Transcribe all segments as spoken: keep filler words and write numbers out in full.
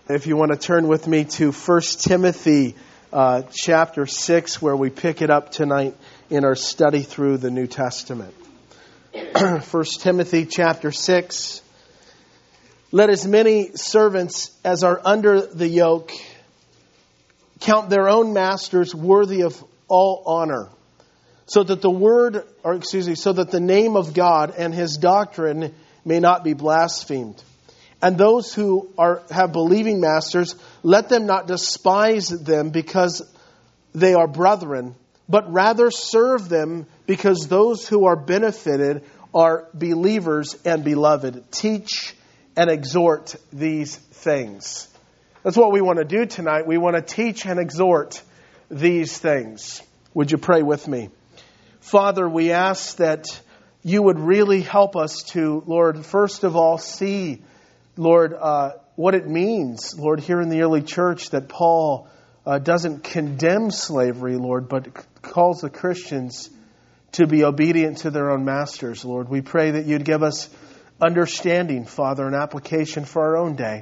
If you want to turn with me to First Timothy uh, chapter six, where we pick it up tonight in our study through the New Testament. First Timothy chapter six. Let as many servants as are under the yoke count their own masters worthy of all honor, so that the word, or excuse me, so that the name of God and His doctrine may not be blasphemed. And those who are have believing masters, let them not despise them because they are brethren, but rather serve them because those who are benefited are believers and beloved. Teach and exhort these things. That's what we want to do tonight. We want to teach and exhort these things. Would you pray with me? Father, we ask that you would really help us to, Lord, first of all, see Lord, uh, what it means, Lord, here in the early church that Paul uh, doesn't condemn slavery, Lord, but calls the Christians to be obedient to their own masters, Lord. We pray that you'd give us understanding, Father, and application for our own day.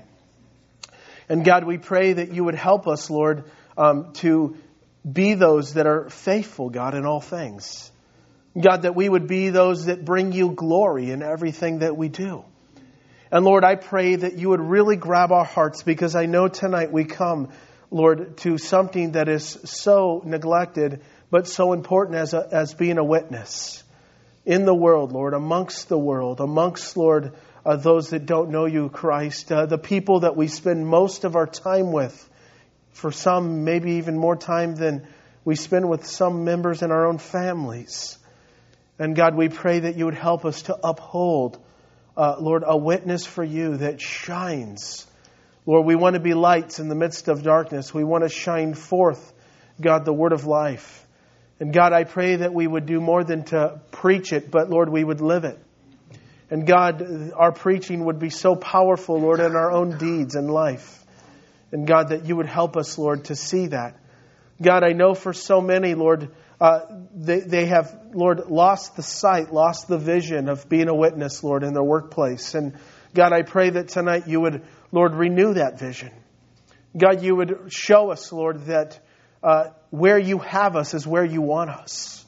And God, we pray that you would help us, Lord, um, to be those that are faithful, God, in all things. God, that we would be those that bring you glory in everything that we do. And Lord, I pray that you would really grab our hearts, because I know tonight we come, Lord, to something that is so neglected, but so important as a, as being a witness in the world, Lord, amongst the world, amongst, Lord, uh, those that don't know you, Christ, uh, the people that we spend most of our time with, for some, maybe even more time than we spend with some members in our own families. And God, we pray that you would help us to uphold Uh, Lord, a witness for you that shines. Lord, we want to be lights in the midst of darkness. We want to shine forth, God, the word of life. And God, I pray that we would do more than to preach it, but Lord, we would live it. And God, our preaching would be so powerful, Lord, in our own deeds and life. And God, that you would help us, Lord, to see that. God, I know for so many, Lord, Uh, they, they have, Lord, lost the sight, lost the vision of being a witness, Lord, in their workplace. And God, I pray that tonight you would, Lord, renew that vision. God, you would show us, Lord, that uh, where you have us is where you want us.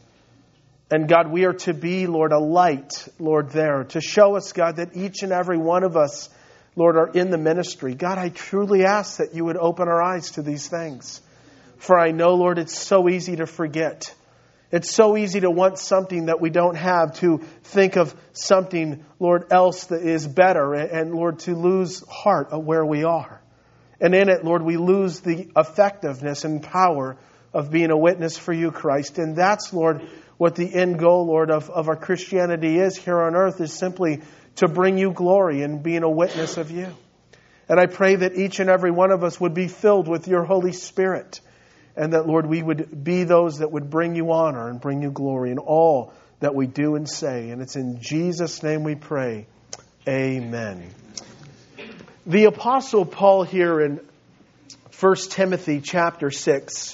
And God, we are to be, Lord, a light, Lord, there. To show us, God, that each and every one of us, Lord, are in the ministry. God, I truly ask that you would open our eyes to these things. For I know, Lord, it's so easy to forget. It's so easy to want something that we don't have, to think of something, Lord, else that is better, and, Lord, to lose heart of where we are. And in it, Lord, we lose the effectiveness and power of being a witness for you, Christ. And that's, Lord, what the end goal, Lord, of, of our Christianity is here on earth, is simply to bring you glory and being a witness of you. And I pray that each and every one of us would be filled with your Holy Spirit. And that, Lord, we would be those that would bring you honor and bring you glory in all that we do and say. And it's in Jesus' name we pray. Amen. The Apostle Paul here in First Timothy chapter six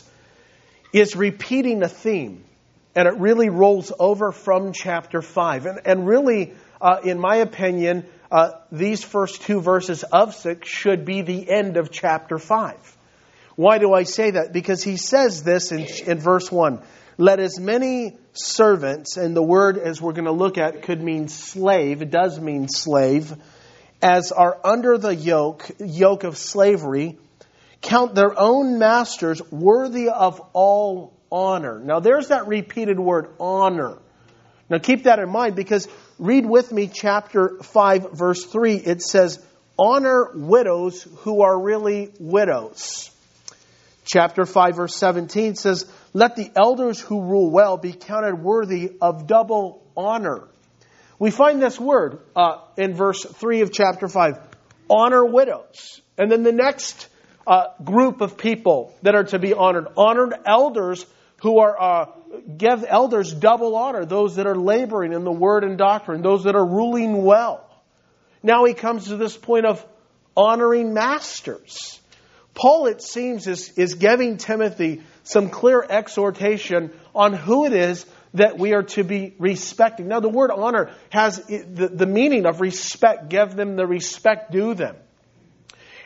is repeating a theme. And it really rolls over from chapter five. And, and really, uh, in my opinion, uh, these first two verses of six should be the end of chapter five. Why do I say that? Because he says this in, in verse one. Let as many servants, and the word, as we're going to look at, could mean slave. It does mean slave. As are under the yoke, yoke of slavery, count their own masters worthy of all honor. Now there's that repeated word, honor. Now keep that in mind, because read with me chapter five, verse three. It says, honor widows who are really widows. Chapter five, verse seventeen says, let the elders who rule well be counted worthy of double honor. We find this word uh, in verse three of chapter five, honor widows. And then the next uh, group of people that are to be honored, honored elders who are, uh, give elders double honor, those that are laboring in the word and doctrine, those that are ruling well. Now he comes to this point of honoring masters. Paul, it seems, is, is giving Timothy some clear exhortation on who it is that we are to be respecting. Now, the word honor has the, the meaning of respect. Give them the respect due them.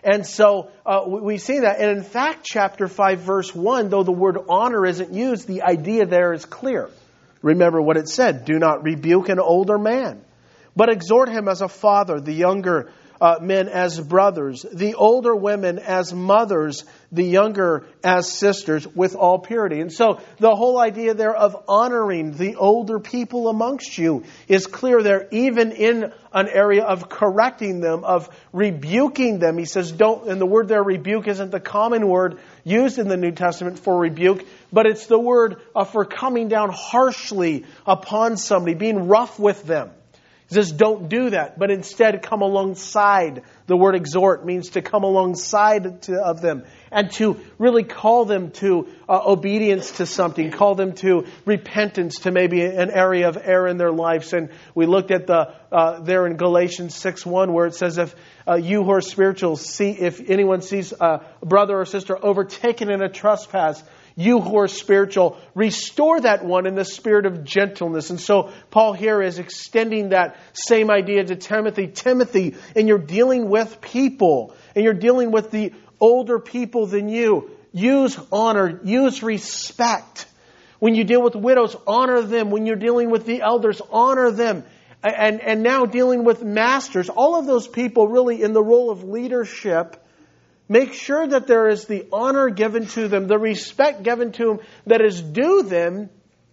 And so uh, we, we see that. And in fact, chapter five, verse one, though the word honor isn't used, the idea there is clear. Remember what it said, do not rebuke an older man, but exhort him as a father, the younger uh, men as brothers, the older women as mothers, the younger as sisters, with all purity. And so the whole idea there of honoring the older people amongst you is clear there, even in an area of correcting them, of rebuking them. He says, don't, and the word there, rebuke, isn't the common word used in the New Testament for rebuke, but it's the word uh, for coming down harshly upon somebody, being rough with them. He says, don't do that, but instead come alongside. The word exhort means to come alongside to, of them and to really call them to uh, obedience to something, call them to repentance, to maybe an area of error in their lives. And we looked at the uh, there in Galatians six one where it says, if uh, you who are spiritual, see if anyone sees a brother or sister overtaken in a trespass, you who are spiritual, restore that one in the spirit of gentleness. And so Paul here is extending that same idea to Timothy. Timothy, and you're dealing with people, and you're dealing with the older people than you. Use honor, use respect. When you deal with widows, honor them. When you're dealing with the elders, honor them. And, and now dealing with masters, all of those people really in the role of leadership, make sure that there is the honor given to them, the respect given to them that is due them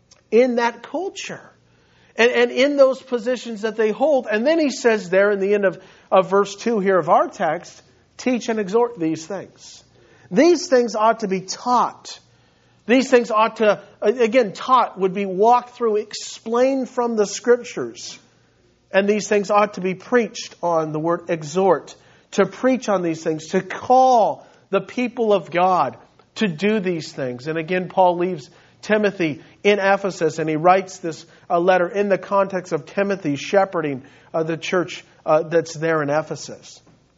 in that culture and, and in those positions that they hold. And then he says there in the end of, of verse two here of our text, teach and exhort these things. These things ought to be taught. These things ought to, again, taught would be walked through, explained from the Scriptures. And these things ought to be preached on, the word exhort. To preach on these things, to call the people of God to do these things. And again, Paul leaves Timothy in Ephesus, and he writes this uh, letter in the context of Timothy shepherding uh, the church uh, that's there in Ephesus.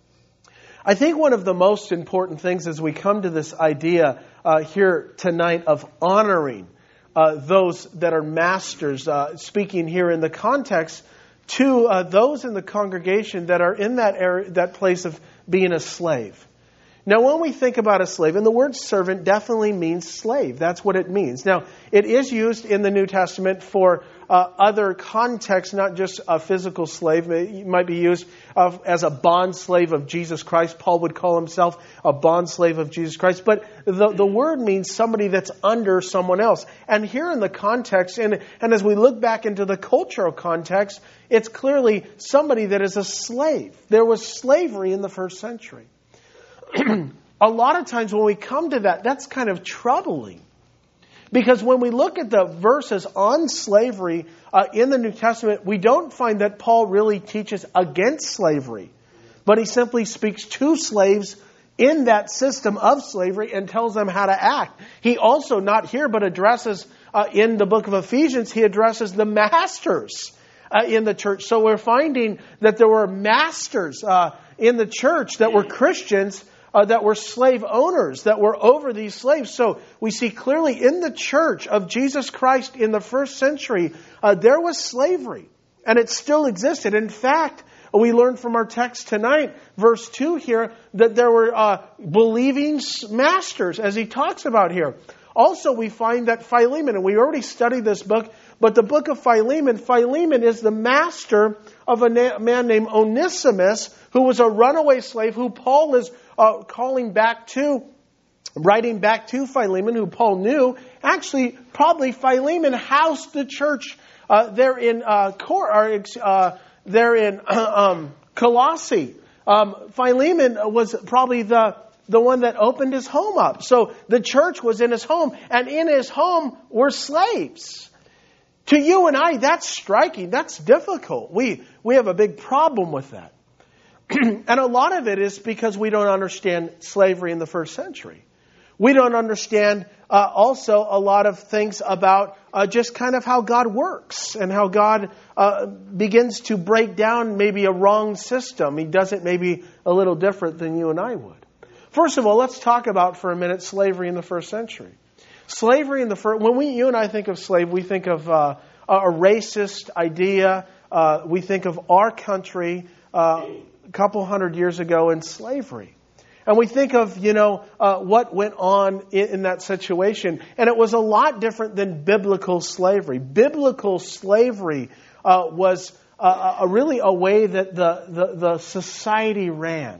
I think one of the most important things as we come to this idea uh, here tonight of honoring uh, those that are masters, uh, speaking here in the context to uh, those in the congregation that are in that area, that place of being a slave. Now, when we think about a slave, and the word servant definitely means slave. That's what it means. Now, it is used in the New Testament for uh, other contexts, not just a physical slave. It might be used uh, as a bond slave of Jesus Christ. Paul would call himself a bond slave of Jesus Christ. But the, the word means somebody that's under someone else. And here in the context, and, and as we look back into the cultural context, it's clearly somebody that is a slave. There was slavery in the first century. A lot of times when we come to that, that's kind of troubling. Because when we look at the verses on slavery uh, in the New Testament, we don't find that Paul really teaches against slavery. But he simply speaks to slaves in that system of slavery and tells them how to act. He also, not here, but addresses uh, in the book of Ephesians, he addresses the masters uh, in the church. So we're finding that there were masters uh, in the church that were Christians, Uh, that were slave owners, that were over these slaves. So we see clearly in the church of Jesus Christ in the first century, uh, there was slavery. And it still existed. In fact, we learned from our text tonight, verse two here, that there were uh, believing masters, as he talks about here. Also, we find that Philemon, and we already studied this book, but the book of Philemon, Philemon is the master of a na- man named Onesimus, who was a runaway slave, who Paul is uh, calling back to, writing back to Philemon, who Paul knew. Actually, probably Philemon housed the church uh, there in uh, Cor- or, uh, there in um, Colossae. Um, Philemon was probably the the one that opened his home up. So the church was in his home, and in his home were slaves. To you and I, that's striking. That's difficult. We we have a big problem with that. And a lot of it is because we don't understand slavery in the first century. We don't understand uh, also a lot of things about uh, just kind of how God works and how God uh, begins to break down maybe a wrong system. He does it maybe a little different than you and I would. First of all, let's talk about for a minute slavery in the first century. Slavery in the first, when we, you and I think of slave, we think of uh, a racist idea. Uh, we think of our country uh, a couple hundred years ago in slavery. And we think of, you know, uh, what went on in, in that situation. And it was a lot different than biblical slavery. Biblical slavery uh, was uh, a, really a way that the, the, the society ran.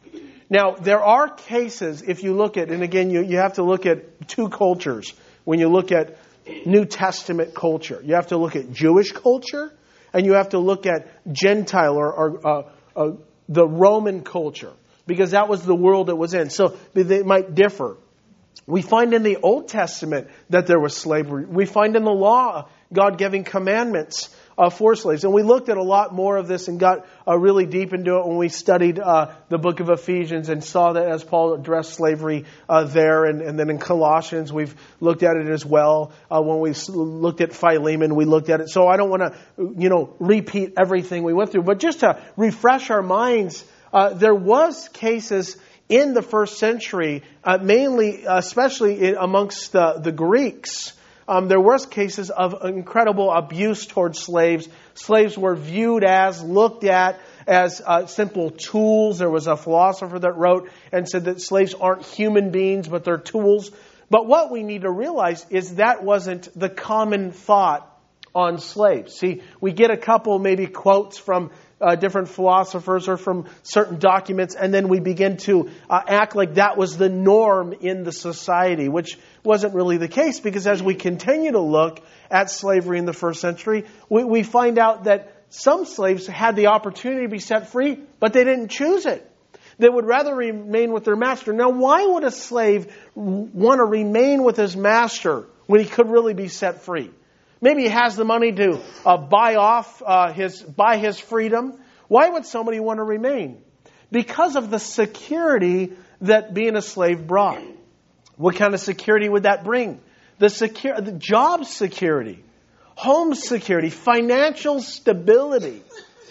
Now, there are cases, if you look at, and again, you, you have to look at two cultures when you look at New Testament culture. You have to look at Jewish culture, and you have to look at Gentile or, or uh, uh, the Roman culture, because that was the world it was in. So they might differ. We find in the Old Testament that there was slavery. We find in the law God giving commandments uh, for slaves. And we looked at a lot more of this and got uh, really deep into it when we studied uh, the book of Ephesians and saw that as Paul addressed slavery uh, there. And, and then in Colossians, we've looked at it as well. Uh, when we looked at Philemon, we looked at it. So I don't want to, you know, repeat everything we went through. But just to refresh our minds, uh, there was cases in the first century, uh, mainly, uh, especially in, amongst the, the Greeks. Um, there was cases of incredible abuse towards slaves. Slaves were viewed as, looked at as uh, simple tools. There was a philosopher that wrote and said that slaves aren't human beings, but they're tools. But what we need to realize is that wasn't the common thought on slaves. See, we get a couple maybe quotes from uh, different philosophers or from certain documents, and then we begin to uh, act like that was the norm in the society, which wasn't really the case, because as we continue to look at slavery in the first century, we, we find out that some slaves had the opportunity to be set free, but they didn't choose it. They would rather remain with their master. Now, why would a slave want to remain with his master when he could really be set free? Maybe he has the money to uh, buy off uh, his buy his freedom. Why would somebody want to remain? Because of the security that being a slave brought. What kind of security would that bring? The secure, the job security, home security, financial stability.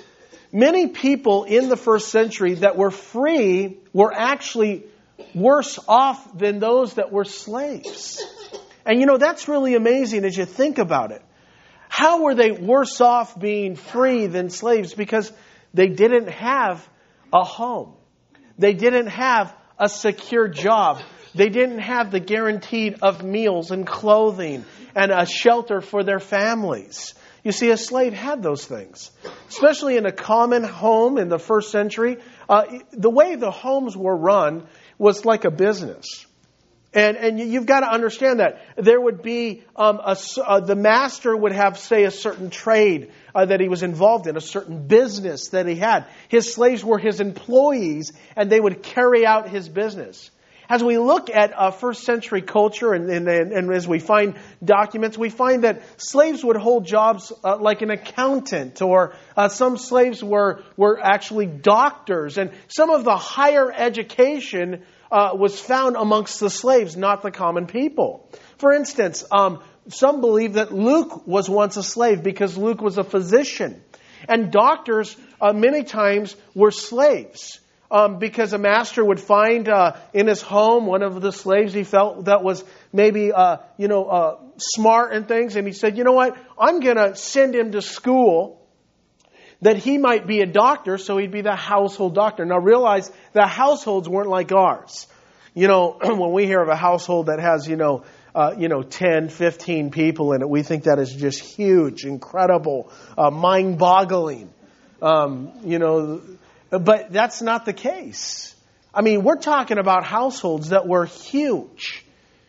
Many people in the first century that were free were actually worse off than those that were slaves. And you know, that's really amazing as you think about it. How were they worse off being free than slaves? Because they didn't have a home. They didn't have a secure job. They didn't have the guaranteed of meals and clothing and a shelter for their families. You see, a slave had those things. Especially in a common home in the first century, uh, the way the homes were run was like a business. And and you've got to understand that there would be um, a, uh, the master would have, say, a certain trade uh, that he was involved in, a certain business that he had. His slaves were his employees, and they would carry out his business. As we look at uh, first century culture and, and, and as we find documents, we find that slaves would hold jobs uh, like an accountant, or uh, some slaves were, were actually doctors. And some of the higher education uh, was found amongst the slaves, not the common people. For instance, um, some believe that Luke was once a slave because Luke was a physician. And doctors uh, many times were slaves. Um, because a master would find uh, in his home one of the slaves he felt that was maybe, uh, you know, uh, smart and things. And he said, you know what, I'm going to send him to school that he might be a doctor, so he'd be the household doctor. Now realize the households weren't like ours. You know, when we hear of a household that has, you know, uh, you know, ten, fifteen people in it, we think that is just huge, incredible, uh, mind-boggling. Um, you know... But that's not the case. I mean, we're talking about households that were huge.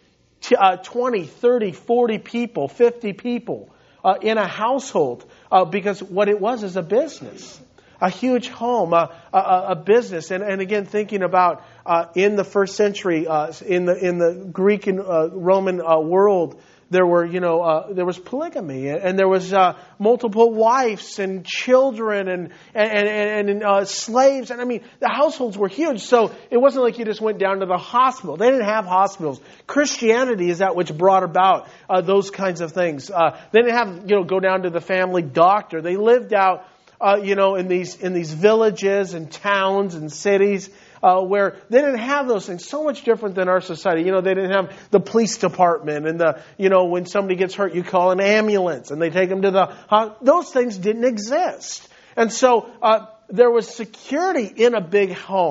Uh, twenty, thirty, forty people, fifty people uh, in a household. Uh, because what it was is a business. A huge home, a, a, a business. And, and again, thinking about uh, in the first century, uh, in the in the Greek and uh, Roman uh, world, there were, you know, uh, there was polygamy, and there was uh, multiple wives and children and and and, and uh, slaves, and I mean, the households were huge. So it wasn't like you just went down to the hospital. They didn't have hospitals. Christianity is that which brought about uh, those kinds of things. Uh, they didn't have, you know, go down to the family doctor. They lived out, uh, you know, in these in these villages and towns and cities. Uh, where they didn't have those things. So much different than our society. You know, they didn't have the police department and the, you know, when somebody gets hurt, you call an ambulance and they take them to the, uh, those things didn't exist. And so, uh, there was security in a big home.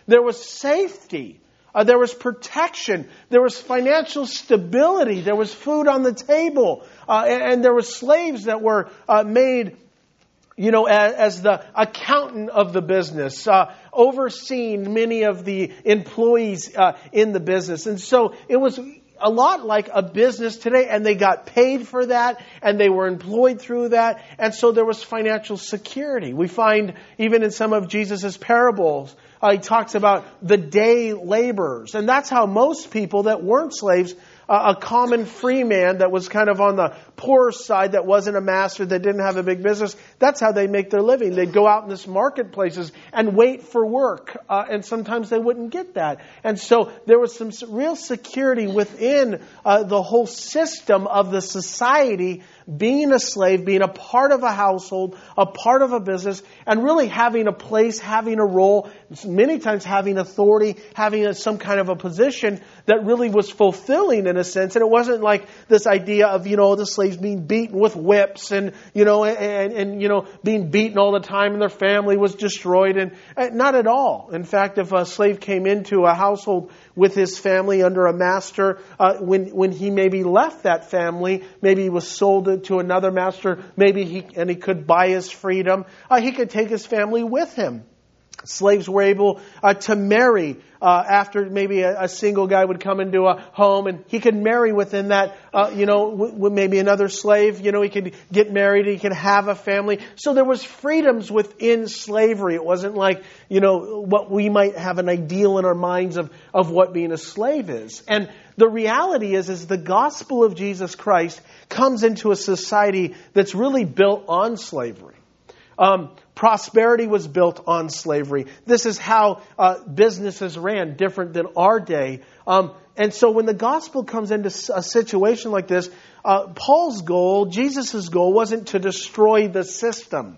There was safety. Uh, there was protection. There was financial stability. There was food on the table. Uh, and, and there were slaves that were uh, made, you know, as, as the accountant of the business, uh, overseeing many of the employees uh, in the business. And so it was a lot like a business today, and they got paid for that, and they were employed through that, and so there was financial security. We find even in some of Jesus' parables, uh, he talks about the day laborers, and that's how most people that weren't slaves, uh, a common free man that was kind of on the poorer side, that wasn't a master, that didn't have a big business, that's how they make their living. They'd go out in this marketplaces and wait for work, uh, and sometimes they wouldn't get that. And so there was some real security within uh, the whole system of the society, being a slave, being a part of a household, a part of a business, and really having a place, having a role, many times having authority, having a, some kind of a position that really was fulfilling in a sense. And it wasn't like this idea of, you know, the slaves being beaten with whips and, you know, and, and you know, being beaten all the time and their family was destroyed. And, and not at all. In fact, if a slave came into a household with his family under a master, uh, when when he maybe left that family, maybe he was sold to another master, maybe he and he could buy his freedom, uh, he could take his family with him. Slaves were able uh, to marry uh, after maybe a, a single guy would come into a home, and he could marry within that, uh, you know, w- w- maybe another slave, you know, he could get married, he could have a family. So there was freedoms within slavery. It wasn't like, you know, what we might have an ideal in our minds of, of what being a slave is. And the reality is, is the gospel of Jesus Christ comes into a society that's really built on slavery. Um, prosperity was built on slavery. This is how uh, businesses ran, different than our day. Um, and so when the gospel comes into a situation like this, uh, Paul's goal, Jesus' goal, wasn't to destroy the system.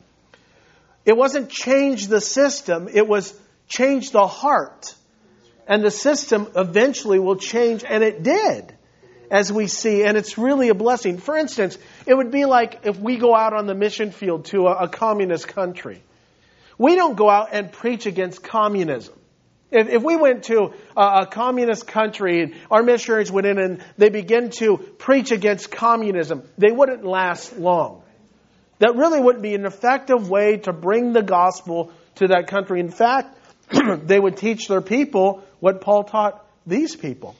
It wasn't change the system. It was change the heart. And the system eventually will change, and it did, as we see, and it's really a blessing. For instance, it would be like if we go out on the mission field to a, a communist country. We don't go out and preach against communism. If, if we went to a, a communist country and our missionaries went in and they begin to preach against communism, they wouldn't last long. That really wouldn't be an effective way to bring the gospel to that country. In fact, they would teach their people what Paul taught these people.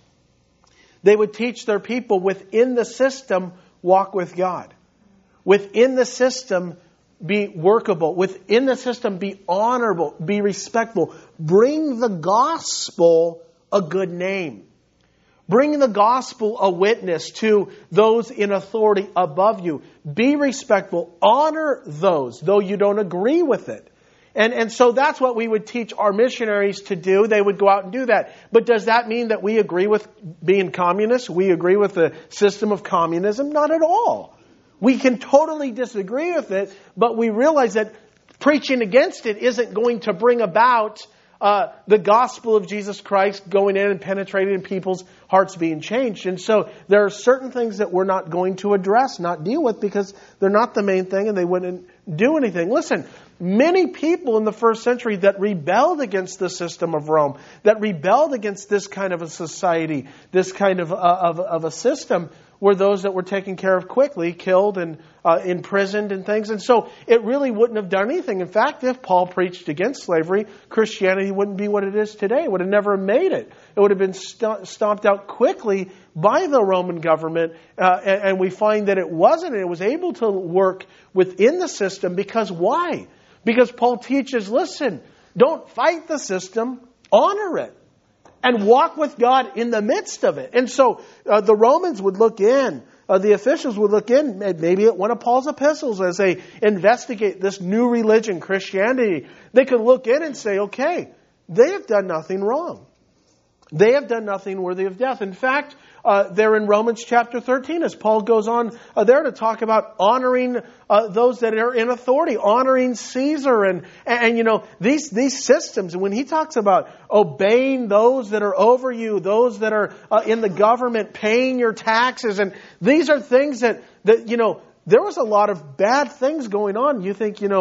They would teach their people within the system, walk with God. Within the system, be workable. Within the system, be honorable, be respectful. Bring the gospel a good name. Bring the gospel a witness to those in authority above you. Be respectful. Honor those, though you don't agree with it. And and so that's what we would teach our missionaries to do. They would go out and do that. But does that mean that we agree with being communists? We agree with the system of communism? Not at all. We can totally disagree with it, but we realize that preaching against it isn't going to bring about uh, the gospel of Jesus Christ going in and penetrating people's hearts being changed. And so there are certain things that we're not going to address, not deal with, because they're not the main thing and they wouldn't do anything. Listen, many people in the first century that rebelled against the system of Rome, that rebelled against this kind of a society, this kind of, uh, of, of a system, were those that were taken care of quickly, killed and uh, imprisoned and things. And so it really wouldn't have done anything. In fact, if Paul preached against slavery, Christianity wouldn't be what it is today. It would have never made it. It would have been st- stomped out quickly by the Roman government. Uh, and, and we find that it wasn't. It was able to work within the system. Because why? Because Paul teaches, listen, don't fight the system, honor it. And walk with God in the midst of it. And so uh, the Romans would look in, uh, the officials would look in, maybe at one of Paul's epistles as they investigate this new religion, Christianity. They could look in and say, okay, they have done nothing wrong. They have done nothing worthy of death. In fact, uh, they're in Romans chapter thirteen, as Paul goes on uh, there to talk about honoring uh, those that are in authority, honoring Caesar, and, and, and you know these these systems. And when he talks about obeying those that are over you, those that are uh, in the government, paying your taxes, and these are things that that you know there was a lot of bad things going on. You think you know.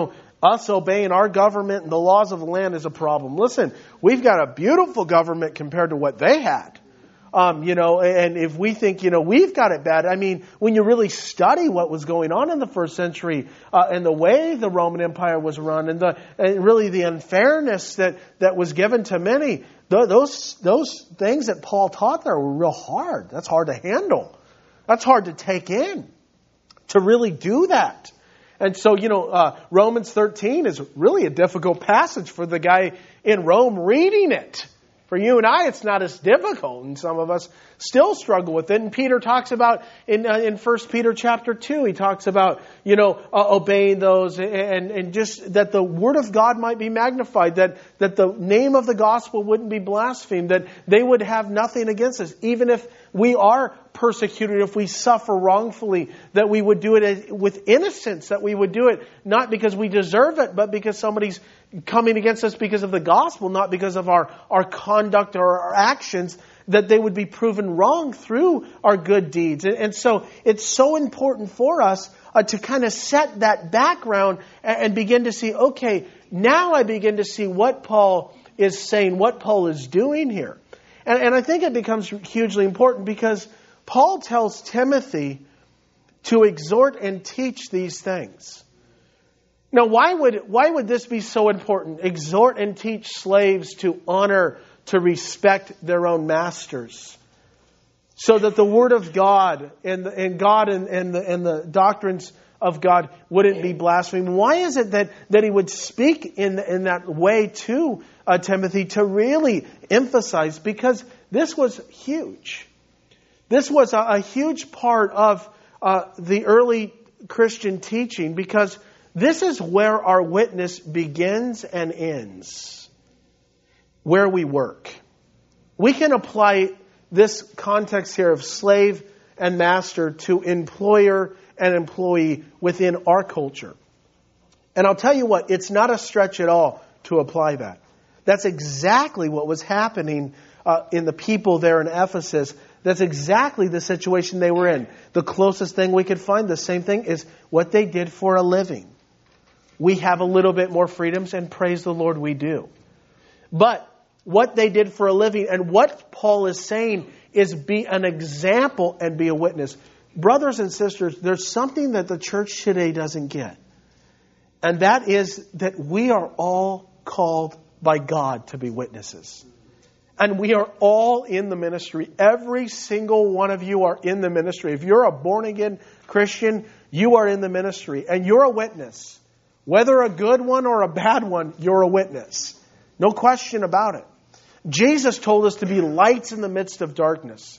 us obeying our government and the laws of the land is a problem. Listen, we've got a beautiful government compared to what they had. Um, you know, and if we think, you know, we've got it bad, I mean, when you really study what was going on in the first century uh, and the way the Roman Empire was run and the and really the unfairness that, that was given to many, th- those those things that Paul taught there were real hard. That's hard to handle. That's hard to take in, to really do that. And so, you know, uh, Romans thirteen is really a difficult passage for the guy in Rome reading it. For you and I, it's not as difficult, and some of us still struggle with it. And Peter talks about, in uh, in First Peter chapter two, he talks about, you know, uh, obeying those and, and just that the Word of God might be magnified, that, that the name of the gospel wouldn't be blasphemed, that they would have nothing against us. Even if we are persecuted, if we suffer wrongfully, that we would do it with innocence, that we would do it not because we deserve it, but because somebody's coming against us because of the gospel, not because of our, our conduct or our actions, that they would be proven wrong through our good deeds. And, and so it's so important for us uh, to kind of set that background and, and begin to see, okay, now I begin to see what Paul is saying, what Paul is doing here. And, and I think it becomes hugely important because Paul tells Timothy to exhort and teach these things. Now, why would why would this be so important? Exhort and teach slaves to honor, to respect their own masters, so that the Word of God and, and God and, and, the, and the doctrines of God wouldn't be blasphemed. Why is it that, that he would speak in, in that way to uh, Timothy to really emphasize? Because this was huge. This was a, a huge part of uh, the early Christian teaching, because this is where our witness begins and ends. Where we work. We can apply this context here of slave and master to employer and employee within our culture. And I'll tell you what, it's not a stretch at all to apply that. That's exactly what was happening uh, in the people there in Ephesus. That's exactly the situation they were in. The closest thing we could find, the same thing, is what they did for a living. We have a little bit more freedoms, and praise the Lord we do. But what they did for a living, and what Paul is saying, is be an example and be a witness. Brothers and sisters, there's something that the church today doesn't get. And that is that we are all called by God to be witnesses. And we are all in the ministry. Every single one of you are in the ministry. If you're a born-again Christian, you are in the ministry. And you're a witness. Whether a good one or a bad one, you're a witness. No question about it. Jesus told us to be lights in the midst of darkness.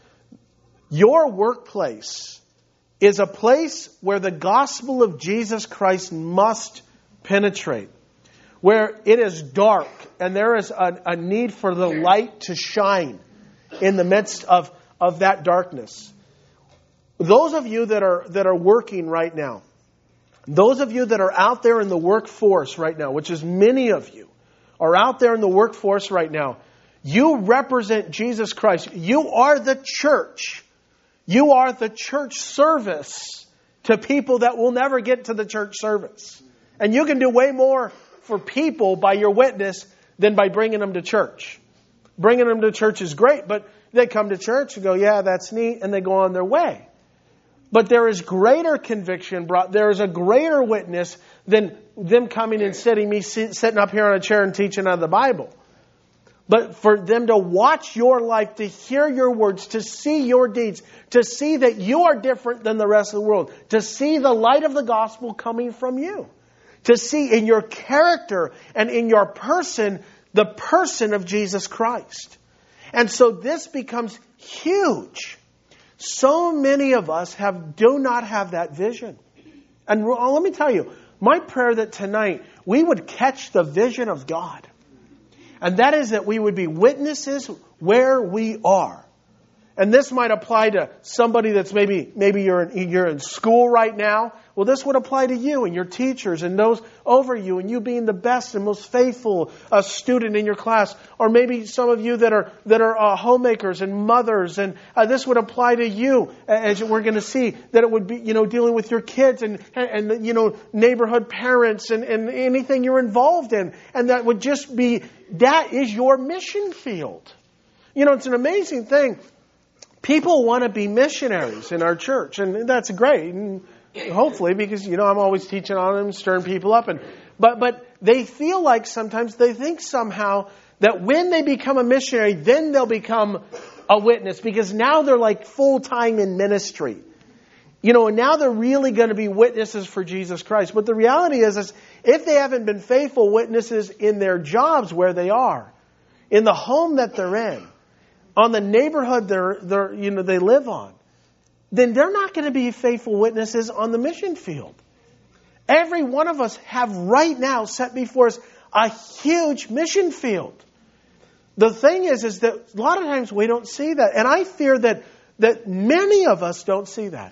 Your workplace is a place where the gospel of Jesus Christ must penetrate. Where it is dark and there is a, a need for the light to shine in the midst of, of that darkness. Those of you that are that are working right now, those of you that are out there in the workforce right now, which is many of you, are out there in the workforce right now, you represent Jesus Christ. You are the church. You are the church service to people that will never get to the church service. And you can do way more for people by your witness than by bringing them to church. Bringing them to church is great, but they come to church and go, yeah, that's neat, and they go on their way. But there is greater conviction brought. There is a greater witness than them coming and sitting, me sitting up here on a chair and teaching out of the Bible. But for them to watch your life, to hear your words, to see your deeds, to see that you are different than the rest of the world, to see the light of the gospel coming from you, to see in your character and in your person, the person of Jesus Christ. And so this becomes huge. So many of us have do not have that vision. And let me tell you, my prayer that tonight we would catch the vision of God. And that is that we would be witnesses where we are. And this might apply to somebody that's maybe maybe you're in, you're in school right now, Well, this would apply to you and your teachers and those over you, and you being the best and most faithful uh, student in your class. Or maybe some of you that are that are uh, homemakers and mothers, and uh, this would apply to you, as we're going to see, that it would be, you know, dealing with your kids and, and, and you know, neighborhood parents and, and anything you're involved in. And that would just be, that is your mission field. You know, it's an amazing thing. People want to be missionaries in our church, and that's great, and hopefully, because, you know, I'm always teaching on them, stirring people up, and but but they feel like sometimes they think somehow that when they become a missionary, then they'll become a witness, because now they're like full-time in ministry. You know, and now they're really going to be witnesses for Jesus Christ. But the reality is, is if they haven't been faithful witnesses in their jobs where they are, in the home that they're in, on the neighborhood they're, they're, you know, they live on, then they're not going to be faithful witnesses on the mission field. Every one of us have right now set before us a huge mission field. The thing is, is that a lot of times we don't see that. And I fear that, that many of us don't see that.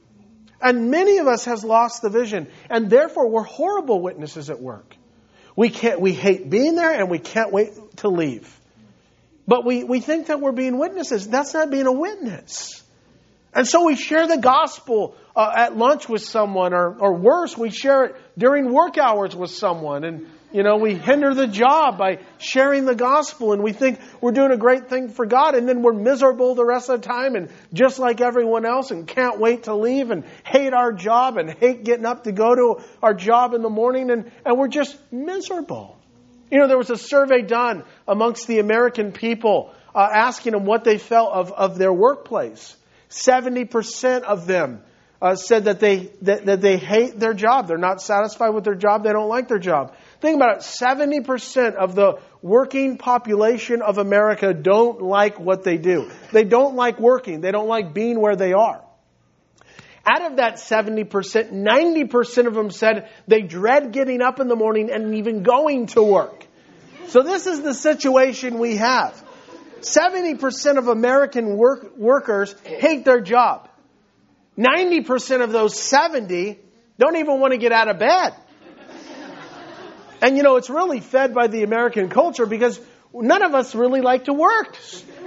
And many of us has lost the vision. And therefore, we're horrible witnesses at work. We can't, we hate being there, and we can't wait to leave. But we, we think that we're being witnesses. That's not being a witness. And so we share the gospel uh, at lunch with someone, or, or worse, we share it during work hours with someone. And, you know, we hinder the job by sharing the gospel, and we think we're doing a great thing for God, and then we're miserable the rest of the time, and just like everyone else, and can't wait to leave, and hate our job, and hate getting up to go to our job in the morning, and, and we're just miserable. You know, there was a survey done amongst the American people uh, asking them what they felt of, of their workplace. seventy percent of them uh, said that they that, that they hate their job. They're not satisfied with their job. They don't like their job. Think about it. seventy percent of the working population of America don't like what they do. They don't like working. They don't like being where they are. Out of that seventy percent, ninety percent of them said they dread getting up in the morning and even going to work. So this is the situation we have. seventy percent of American work, workers hate their job. ninety percent of those seventy don't even want to get out of bed. And you know, it's really fed by the American culture, because none of us really like to work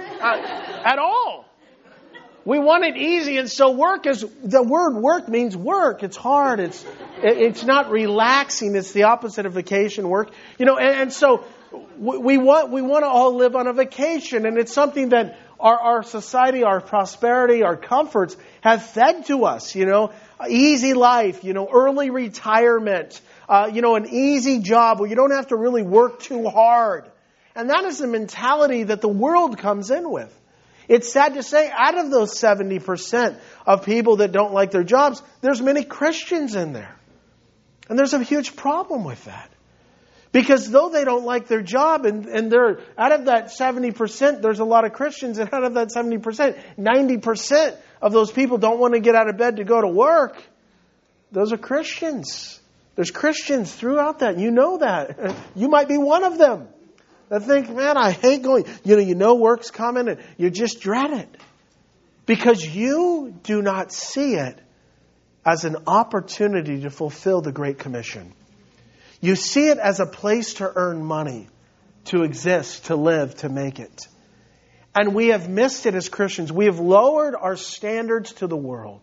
uh, at all. We want it easy, and so work is, the word work means work. It's hard. It's it's not relaxing. It's the opposite of vacation work. You know, and, and so we want we want to all live on a vacation, and it's something that our, our society, our prosperity, our comforts have fed to us. You know, easy life. You know, early retirement. Uh, you know, an easy job where you don't have to really work too hard. And that is the mentality that the world comes in with. It's sad to say, out of those seventy percent of people that don't like their jobs, there's many Christians in there. And there's a huge problem with that. Because though they don't like their job, and, and they're out of that seventy percent, there's a lot of Christians, and out of that seventy percent, ninety percent of those people don't want to get out of bed to go to work. Those are Christians. There's Christians throughout that. You know that. You might be one of them. I think, man, I hate going. You know, you know work's coming, and you just dread it. Because you do not see it as an opportunity to fulfill the Great Commission. You see it as a place to earn money, to exist, to live, to make it. And we have missed it as Christians. We have lowered our standards to the world.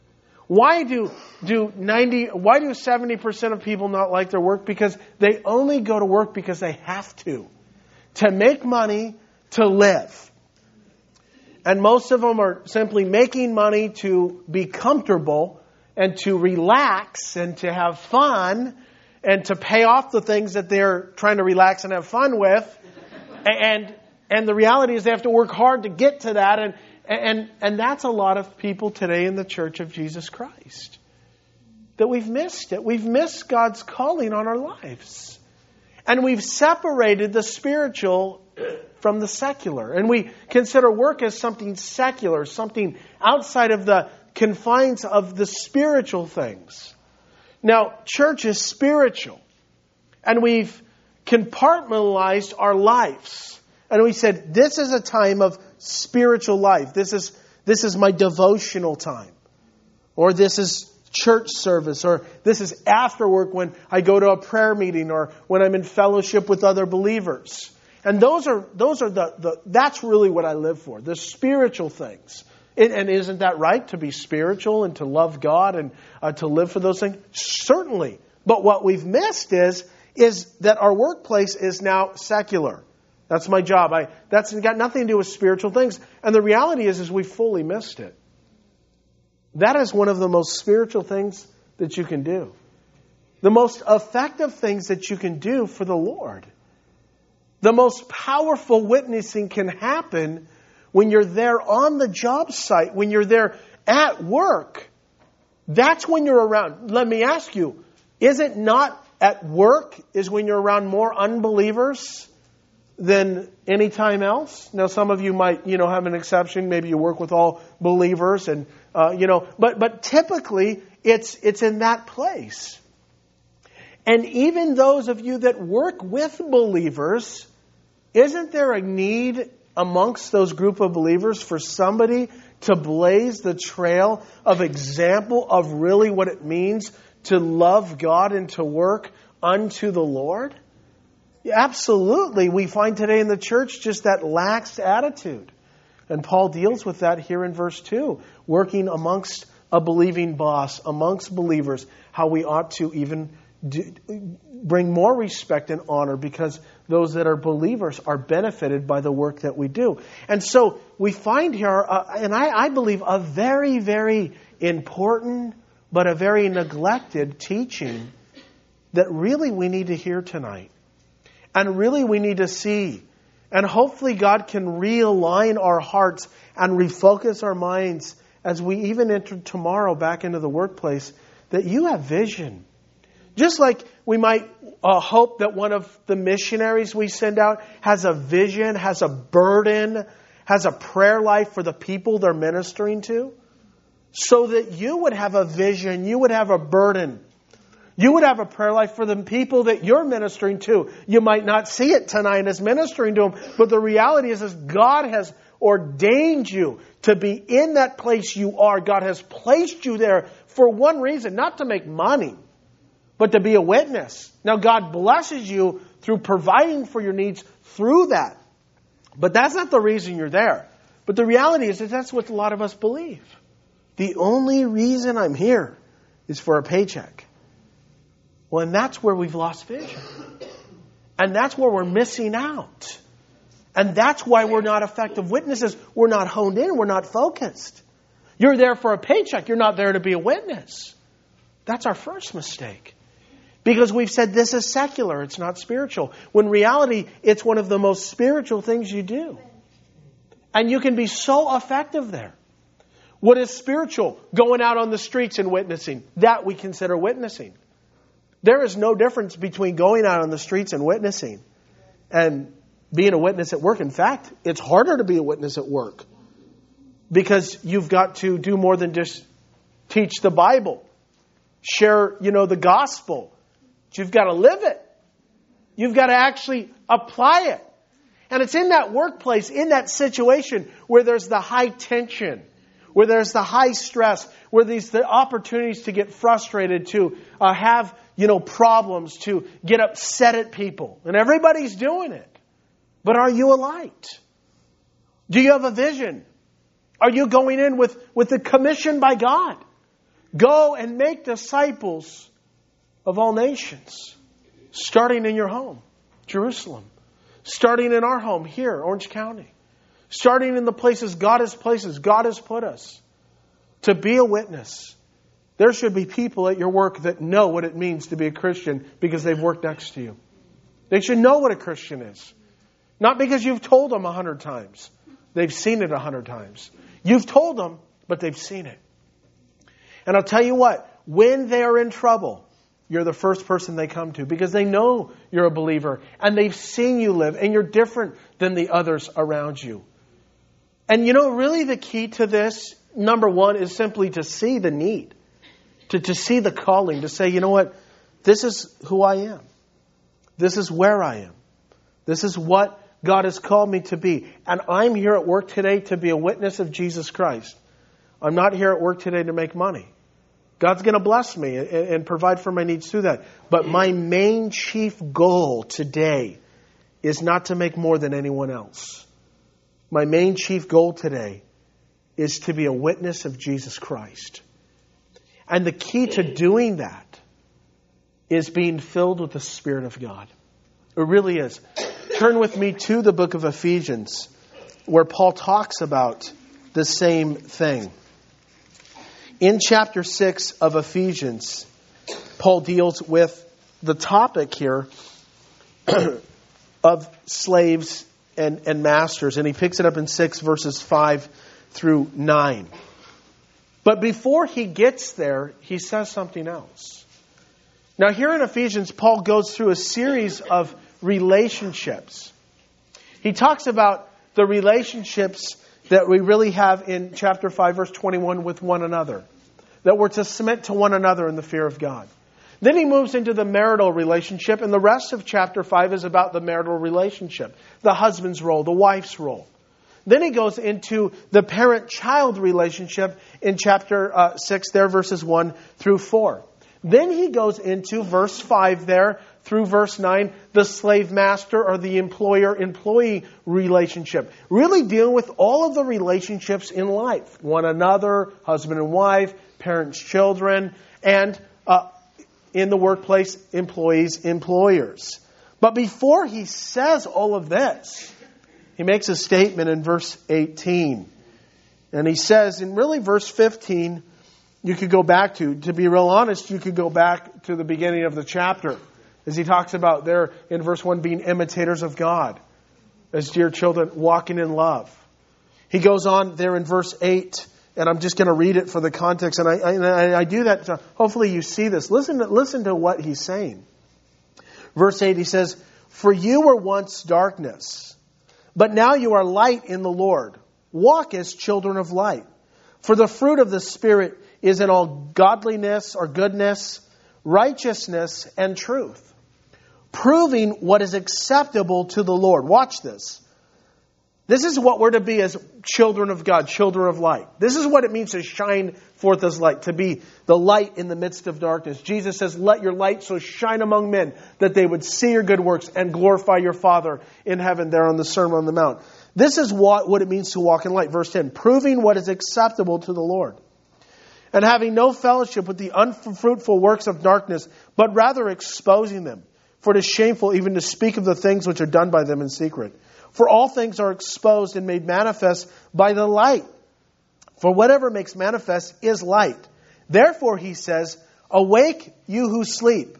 Why do do ninety? Why do seventy percent of people not like their work? Because they only go to work because they have to. To make money, to live. And most of them are simply making money to be comfortable and to relax and to have fun and to pay off the things that they're trying to relax and have fun with. And and the reality is they have to work hard to get to that. And, and, and that's a lot of people today in the Church of Jesus Christ. That we've missed it. We've missed God's calling on our lives. And we've separated the spiritual from the secular. And we consider work as something secular, something outside of the confines of the spiritual things. Now, church is spiritual. And we've compartmentalized our lives. And we said, this is a time of spiritual life. This is, this is my devotional time. Or this is church service, or this is after work when I go to a prayer meeting, or when I'm in fellowship with other believers. And those are those are the, the that's really what I live for, the spiritual things. And, and isn't that right, to be spiritual and to love God and uh, to live for those things? Certainly. But what we've missed is is that our workplace is now secular. That's my job. I that's got nothing to do with spiritual things. And the reality is is we fully missed it. That is one of the most spiritual things that you can do. The most effective things that you can do for the Lord. The most powerful witnessing can happen when you're there on the job site, when you're there at work. That's when you're around. Let me ask you, is it not at work is when you're around more unbelievers than any time else? Now, some of you might, you know, have an exception. Maybe you work with all believers, and uh, you know, but but typically it's it's in that place. And even those of you that work with believers, isn't there a need amongst those group of believers for somebody to blaze the trail of example of really what it means to love God and to work unto the Lord? Absolutely. We find today in the church just that lax attitude. And Paul deals with that here in verse two. Working amongst a believing boss, amongst believers, how we ought to even do, bring more respect and honor because those that are believers are benefited by the work that we do. And so we find here, uh, and I, I believe, a very, very important but a very neglected teaching that really we need to hear tonight. And really we need to see. And hopefully God can realign our hearts and refocus our minds as we even enter tomorrow back into the workplace, that you have vision. Just like we might uh, hope that one of the missionaries we send out has a vision, has a burden, has a prayer life for the people they're ministering to, so that you would have a vision, you would have a burden. You would have a prayer life for the people that you're ministering to. You might not see it tonight as ministering to them, but the reality is, is God has ordained you to be in that place you are. God has placed you there for one reason, not to make money, but to be a witness. Now, God blesses you through providing for your needs through that. But that's not the reason you're there. But the reality is that that's what a lot of us believe. The only reason I'm here is for a paycheck. Well, and that's where we've lost vision. And that's where we're missing out. And that's why we're not effective witnesses. We're not honed in. We're not focused. You're there for a paycheck. You're not there to be a witness. That's our first mistake. Because we've said this is secular. It's not spiritual. When in reality, it's one of the most spiritual things you do. And you can be so effective there. What is spiritual? Going out on the streets and witnessing. That we consider witnessing. There is no difference between going out on the streets and witnessing and being a witness at work. In fact, it's harder to be a witness at work because you've got to do more than just teach the Bible, share, you know, the gospel. You've got to live it. You've got to actually apply it. And it's in that workplace, in that situation where there's the high tension, where there's the high stress, where these the opportunities to get frustrated, to uh, have, you know, problems, to get upset at people. And everybody's doing it. But are you a light? Do you have a vision? Are you going in with, with the commission by God? Go and make disciples of all nations. Starting in your home, Jerusalem. Starting in our home here, Orange County. Starting in the places God has places, God has put us. To be a witness. There should be people at your work that know what it means to be a Christian because they've worked next to you. They should know what a Christian is. Not because you've told them a hundred times. They've seen it a hundred times. You've told them, but they've seen it. And I'll tell you what, when they are in trouble, you're the first person they come to because they know you're a believer and they've seen you live and you're different than the others around you. And you know, really the key to this, number one, is simply to see the need. To, to see the calling. To say, you know what? This is who I am. This is where I am. This is what God has called me to be. And I'm here at work today to be a witness of Jesus Christ. I'm not here at work today to make money. God's going to bless me and, and provide for my needs through that. But my main chief goal today is not to make more than anyone else. My main chief goal today is to be a witness of Jesus Christ. And the key to doing that is being filled with the Spirit of God. It really is. Turn with me to the book of Ephesians, where Paul talks about the same thing. In chapter six of Ephesians, Paul deals with the topic here of slaves and, and masters. And he picks it up in six verses five through nine. But before he gets there, he says something else. Now here in Ephesians, Paul goes through a series of relationships. He talks about the relationships that we really have in chapter five, verse twenty-one with one another. That we're to submit to one another in the fear of God. Then he moves into the marital relationship, and the rest of chapter five is about the marital relationship. The husband's role, the wife's role. Then he goes into the parent-child relationship in chapter uh, six there, verses one through four. Then he goes into verse five there through verse nine, the slave-master or the employer-employee relationship. Really dealing with all of the relationships in life. One another, husband and wife, parents, children, and uh, in the workplace, employees, employers. But before he says all of this, he makes a statement in verse eighteen. And he says, in really verse fifteen, you could go back to, to be real honest, you could go back to the beginning of the chapter. As he talks about there in verse one, being imitators of God. As dear children, walking in love. He goes on there in verse eight, and I'm just going to read it for the context. And I, I, I do that, to, hopefully you see this. Listen to, listen to what he's saying. Verse eight, he says, "For you were once darkness, but now you are light in the Lord. Walk as children of light. For the fruit of the Spirit is in all godliness or goodness, righteousness, and truth, proving what is acceptable to the Lord." Watch this. This is what we're to be as children of God, children of light. This is what it means to shine forth as light, to be the light in the midst of darkness. Jesus says, "Let your light so shine among men that they would see your good works and glorify your Father in heaven," there on the Sermon on the Mount. This is what, what it means to walk in light. Verse ten, "Proving what is acceptable to the Lord, and having no fellowship with the unfruitful works of darkness, but rather exposing them. For it is shameful even to speak of the things which are done by them in secret. For all things are exposed and made manifest by the light. For whatever makes manifest is light. Therefore," he says, "awake, you who sleep.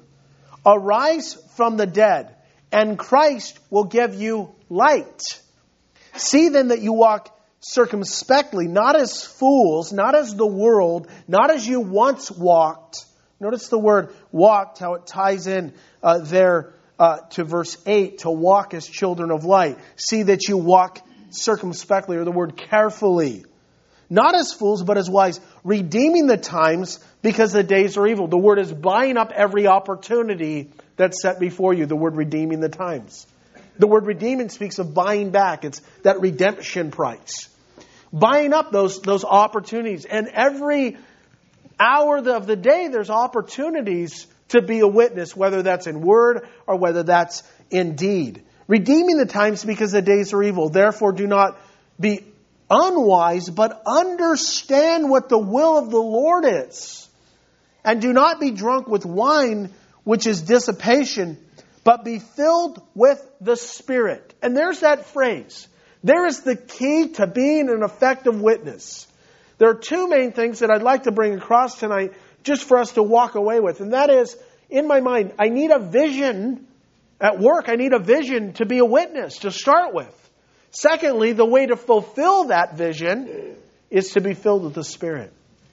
Arise from the dead, and Christ will give you light. See then that you walk circumspectly, not as fools, not as the world, not as you once walked." Notice the word walked, how it ties in uh, there uh, to verse eight, to walk as children of light. See that you walk circumspectly, or the word carefully. Not as fools, but as wise, redeeming the times because the days are evil. The word is buying up every opportunity that's set before you. The word redeeming the times. The word redeeming speaks of buying back. It's that redemption price. Buying up those, those opportunities. And every hour of the day, there's opportunities to be a witness, whether that's in word or whether that's in deed. Redeeming the times because the days are evil. Therefore, do not be unwise, but understand what the will of the Lord is. And do not be drunk with wine, which is dissipation, but be filled with the Spirit. And there's that phrase. There is the key to being an effective witness. There are two main things that I'd like to bring across tonight just for us to walk away with. And that is, in my mind, I need a vision at work. I need a vision to be a witness to start with. Secondly, the way to fulfill that vision is to be filled with the Spirit.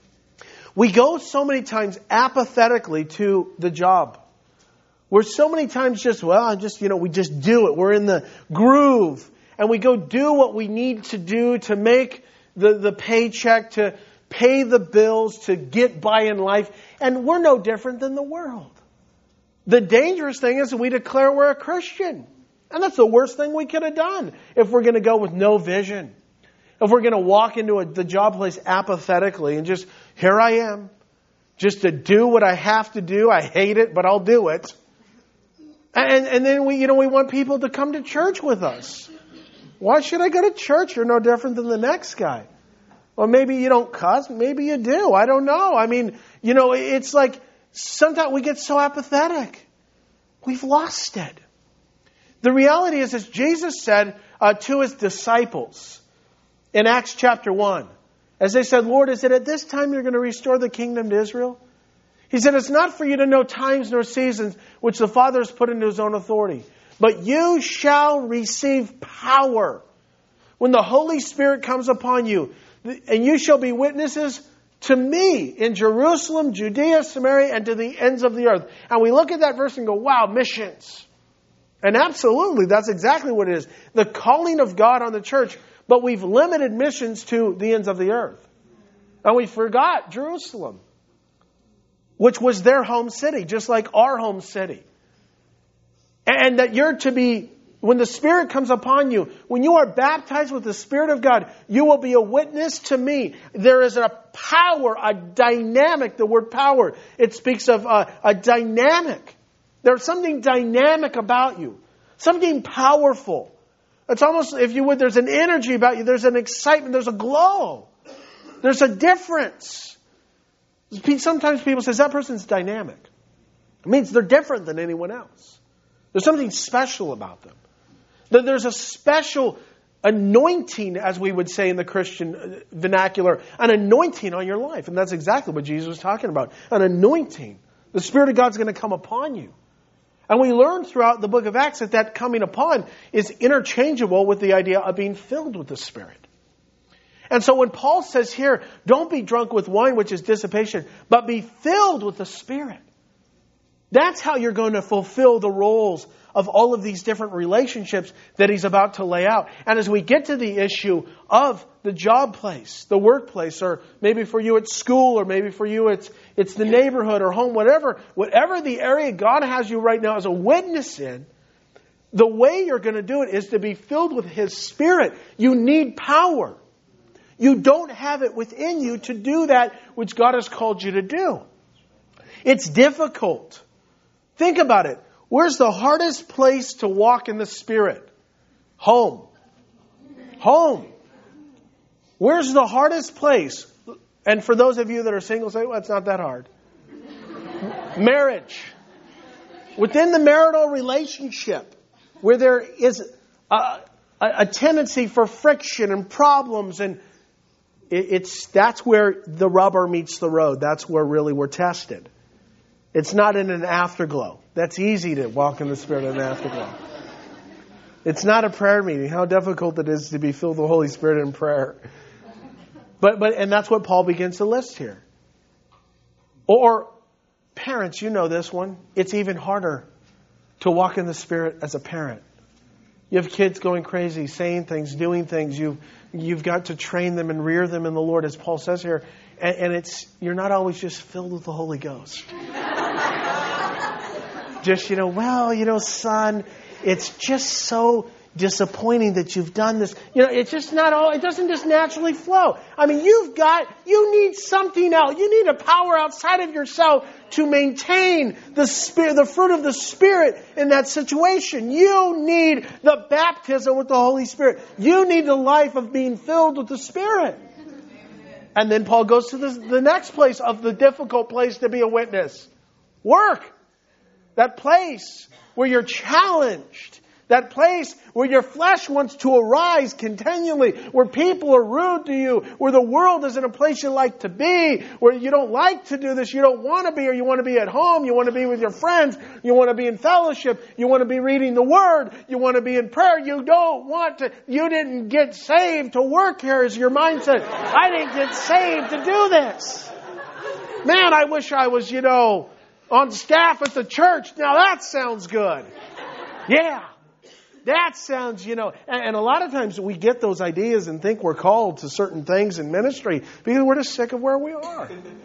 We go so many times apathetically to the job. We're so many times just, well, I'm just, you know, we just do it. We're in the groove. And we go do what we need to do to make the, the paycheck, to pay the bills, to get by in life. And we're no different than the world. The dangerous thing is we declare we're a Christian. And that's the worst thing we could have done if we're going to go with no vision. If we're going to walk into a, the job place apathetically and just, here I am. just to do what I have to do. I hate it, but I'll do it. And, and then we, you know, we want people to come to church with us. Why should I go to church? You're no different than the next guy. Well, maybe you don't cuss. Maybe you do. I don't know. I mean, you know, it's like sometimes we get so apathetic. We've lost it. The reality is, as Jesus said uh, to his disciples in Acts chapter one, as they said, Lord, is it at this time you're going to restore the kingdom to Israel? He said, it's not for you to know times nor seasons which the Father has put into his own authority. But you shall receive power when the Holy Spirit comes upon you. And you shall be witnesses to me in Jerusalem, Judea, Samaria, and to the ends of the earth. And we look at that verse and go, wow, missions. And absolutely, that's exactly what it is. The calling of God on the church. But we've limited missions to the ends of the earth. And we forgot Jerusalem, which was their home city, just like our home city. And that you're to be, when the Spirit comes upon you, when you are baptized with the Spirit of God, you will be a witness to me. There is a power, a dynamic, the word power, it speaks of a, a dynamic. There's something dynamic about you, something powerful. It's almost, if you would, there's an energy about you. There's an excitement. There's a glow. There's a difference. Sometimes people say, that person's dynamic. It means they're different than anyone else. There's something special about them. There's a special anointing, as we would say in the Christian vernacular, an anointing on your life. And that's exactly what Jesus was talking about. An anointing. The Spirit of God's going to come upon you. And we learn throughout the book of Acts that that coming upon is interchangeable with the idea of being filled with the Spirit. And so when Paul says here, don't be drunk with wine, which is dissipation, but be filled with the Spirit. That's how you're going to fulfill the roles of all of these different relationships that he's about to lay out. And as we get to the issue of the job place, the workplace, or maybe for you it's school, or maybe for you it's it's the neighborhood or home, whatever, whatever the area God has you right now as a witness in, the way you're going to do it is to be filled with His Spirit. You need power. You don't have it within you to do that which God has called you to do. It's difficult. Think about it. Where's the hardest place to walk in the Spirit? Home. Home. Where's the hardest place? And for those of you that are single, say, well, it's not that hard. Marriage. Within the marital relationship, where there is a, a, a tendency for friction and problems, and it, it's that's where the rubber meets the road. That's where really we're tested. It's not in an afterglow. That's easy to walk in the Spirit in an afterglow. It's not a prayer meeting. How difficult it is to be filled with the Holy Spirit in prayer. But but and that's what Paul begins to list here. Or parents, you know this one. It's even harder to walk in the Spirit as a parent. You have kids going crazy, saying things, doing things. You've you've got to train them and rear them in the Lord, as Paul says here. And, and it's you're not always just filled with the Holy Ghost. Just, you know, well, you know, son, it's just so disappointing that you've done this. You know, it's just not all, it doesn't just naturally flow. I mean, you've got, you need something else. You need a power outside of yourself to maintain the spirit, the fruit of the Spirit in that situation. You need the baptism with the Holy Spirit. You need the life of being filled with the Spirit. And then Paul goes to the, the next place of the difficult place to be a witness. Work. That place where you're challenged. That place where your flesh wants to arise continually. Where people are rude to you. Where the world isn't a place you like to be. Where you don't like to do this. You don't want to be, or you want to be at home. You want to be with your friends. You want to be in fellowship. You want to be reading the Word. You want to be in prayer. You don't want to. You didn't get saved to work here, is your mindset. I didn't get saved to do this. Man, I wish I was, you know, on staff at the church. Now that sounds good. Yeah. That sounds, you know, and, and a lot of times we get those ideas and think we're called to certain things in ministry because we're just sick of where we are.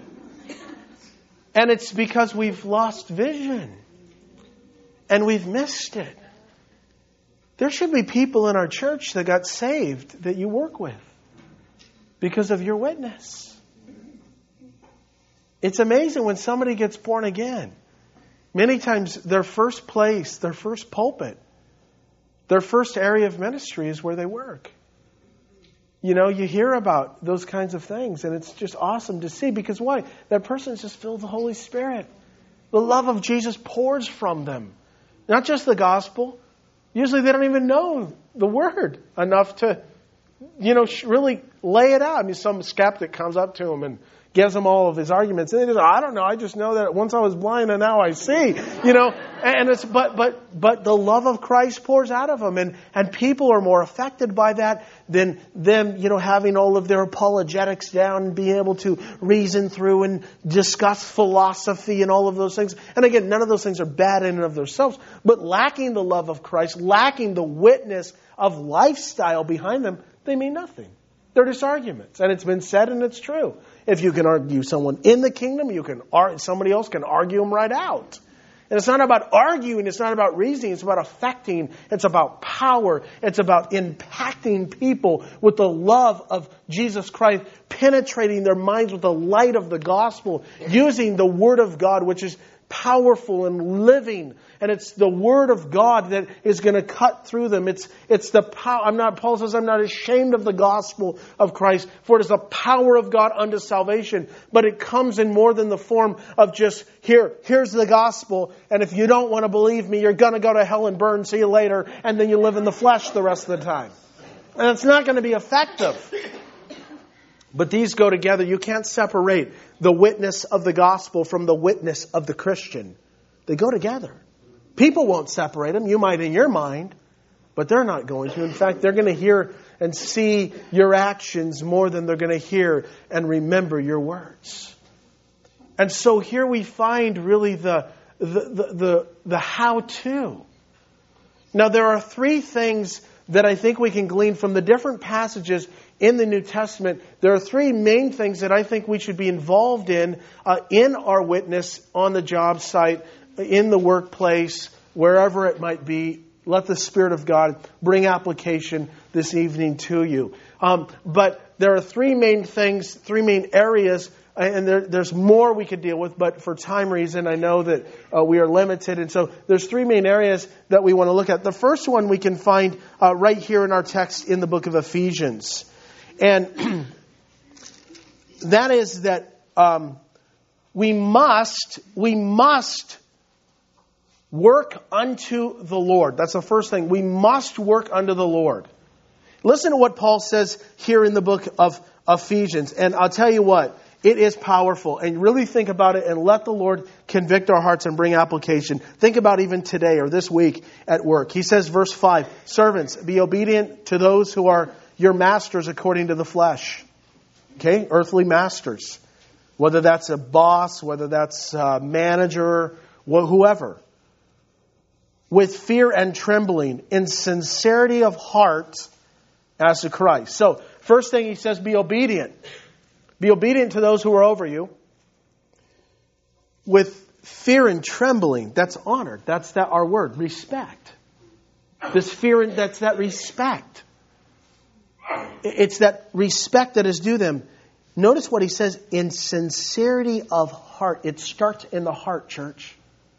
And it's because we've lost vision. And we've missed it. There should be people in our church that got saved that you work with because of your witness. It's amazing when somebody gets born again. Many times their first place, their first pulpit, their first area of ministry is where they work. You know, you hear about those kinds of things, and it's just awesome to see. Because why? That person is just filled with the Holy Spirit. The love of Jesus pours from them. Not just the gospel. Usually they don't even know the word enough to, you know, really lay it out. I mean, some skeptic comes up to him and gives them all of his arguments. And they just, I don't know, I just know that once I was blind and now I see. You know, and it's, but, but, but the love of Christ pours out of them. And, and people are more affected by that than them, you know, having all of their apologetics down and being able to reason through and discuss philosophy and all of those things. And again, none of those things are bad in and of themselves, but lacking the love of Christ, lacking the witness of lifestyle behind them, they mean nothing. They're just arguments. And it's been said and it's true. If you can argue someone in the kingdom, you can ar- somebody else can argue them right out. And it's not about arguing. It's not about reasoning. It's about affecting. It's about power. It's about impacting people with the love of Jesus Christ, penetrating their minds with the light of the gospel, using the Word of God, which is powerful and living. And it's the Word of God that is going to cut through them. It's it's the power. I'm not, Paul says, I'm not ashamed of the gospel of Christ, for it is the power of God unto salvation. But it comes in more than the form of just, here, here's the gospel. And if you don't want to believe me, you're going to go to hell and burn. See you later. And then you live in the flesh the rest of the time. And it's not going to be effective. But these go together. You can't separate the witness of the gospel from the witness of the Christian. They go together. People won't separate them. You might in your mind, but they're not going to. In fact, they're going to hear and see your actions more than they're going to hear and remember your words. And so here we find really the, the, the, the, the how-to. Now, there are three things that I think we can glean from the different passages in the New Testament. There are three main things that I think we should be involved in, uh, in our witness on the job site, in the workplace, wherever it might be. Let the Spirit of God bring application this evening to you. Um, but there are three main things, three main areas, and there, there's more we could deal with, but for time reason, I know that uh, we are limited. And so there's three main areas that we want to look at. The first one we can find uh, right here in our text in the book of Ephesians. And that is that um, we must, we must work unto the Lord. That's the first thing. We must work unto the Lord. Listen to what Paul says here in the book of Ephesians. And I'll tell you what, it is powerful. And really think about it and let the Lord convict our hearts and bring application. Think about even today or this week at work. He says, verse five, servants, be obedient to those who are your masters according to the flesh. Okay? Earthly masters. Whether that's a boss, whether that's a manager, whoever. With fear and trembling, in sincerity of heart as to Christ. So, first thing he says, be obedient. Be obedient to those who are over you. With fear and trembling, that's honor. That's that our word, respect. This fear and that's that respect. It's that respect that is due them. Notice what he says, in sincerity of heart. It starts in the heart, church.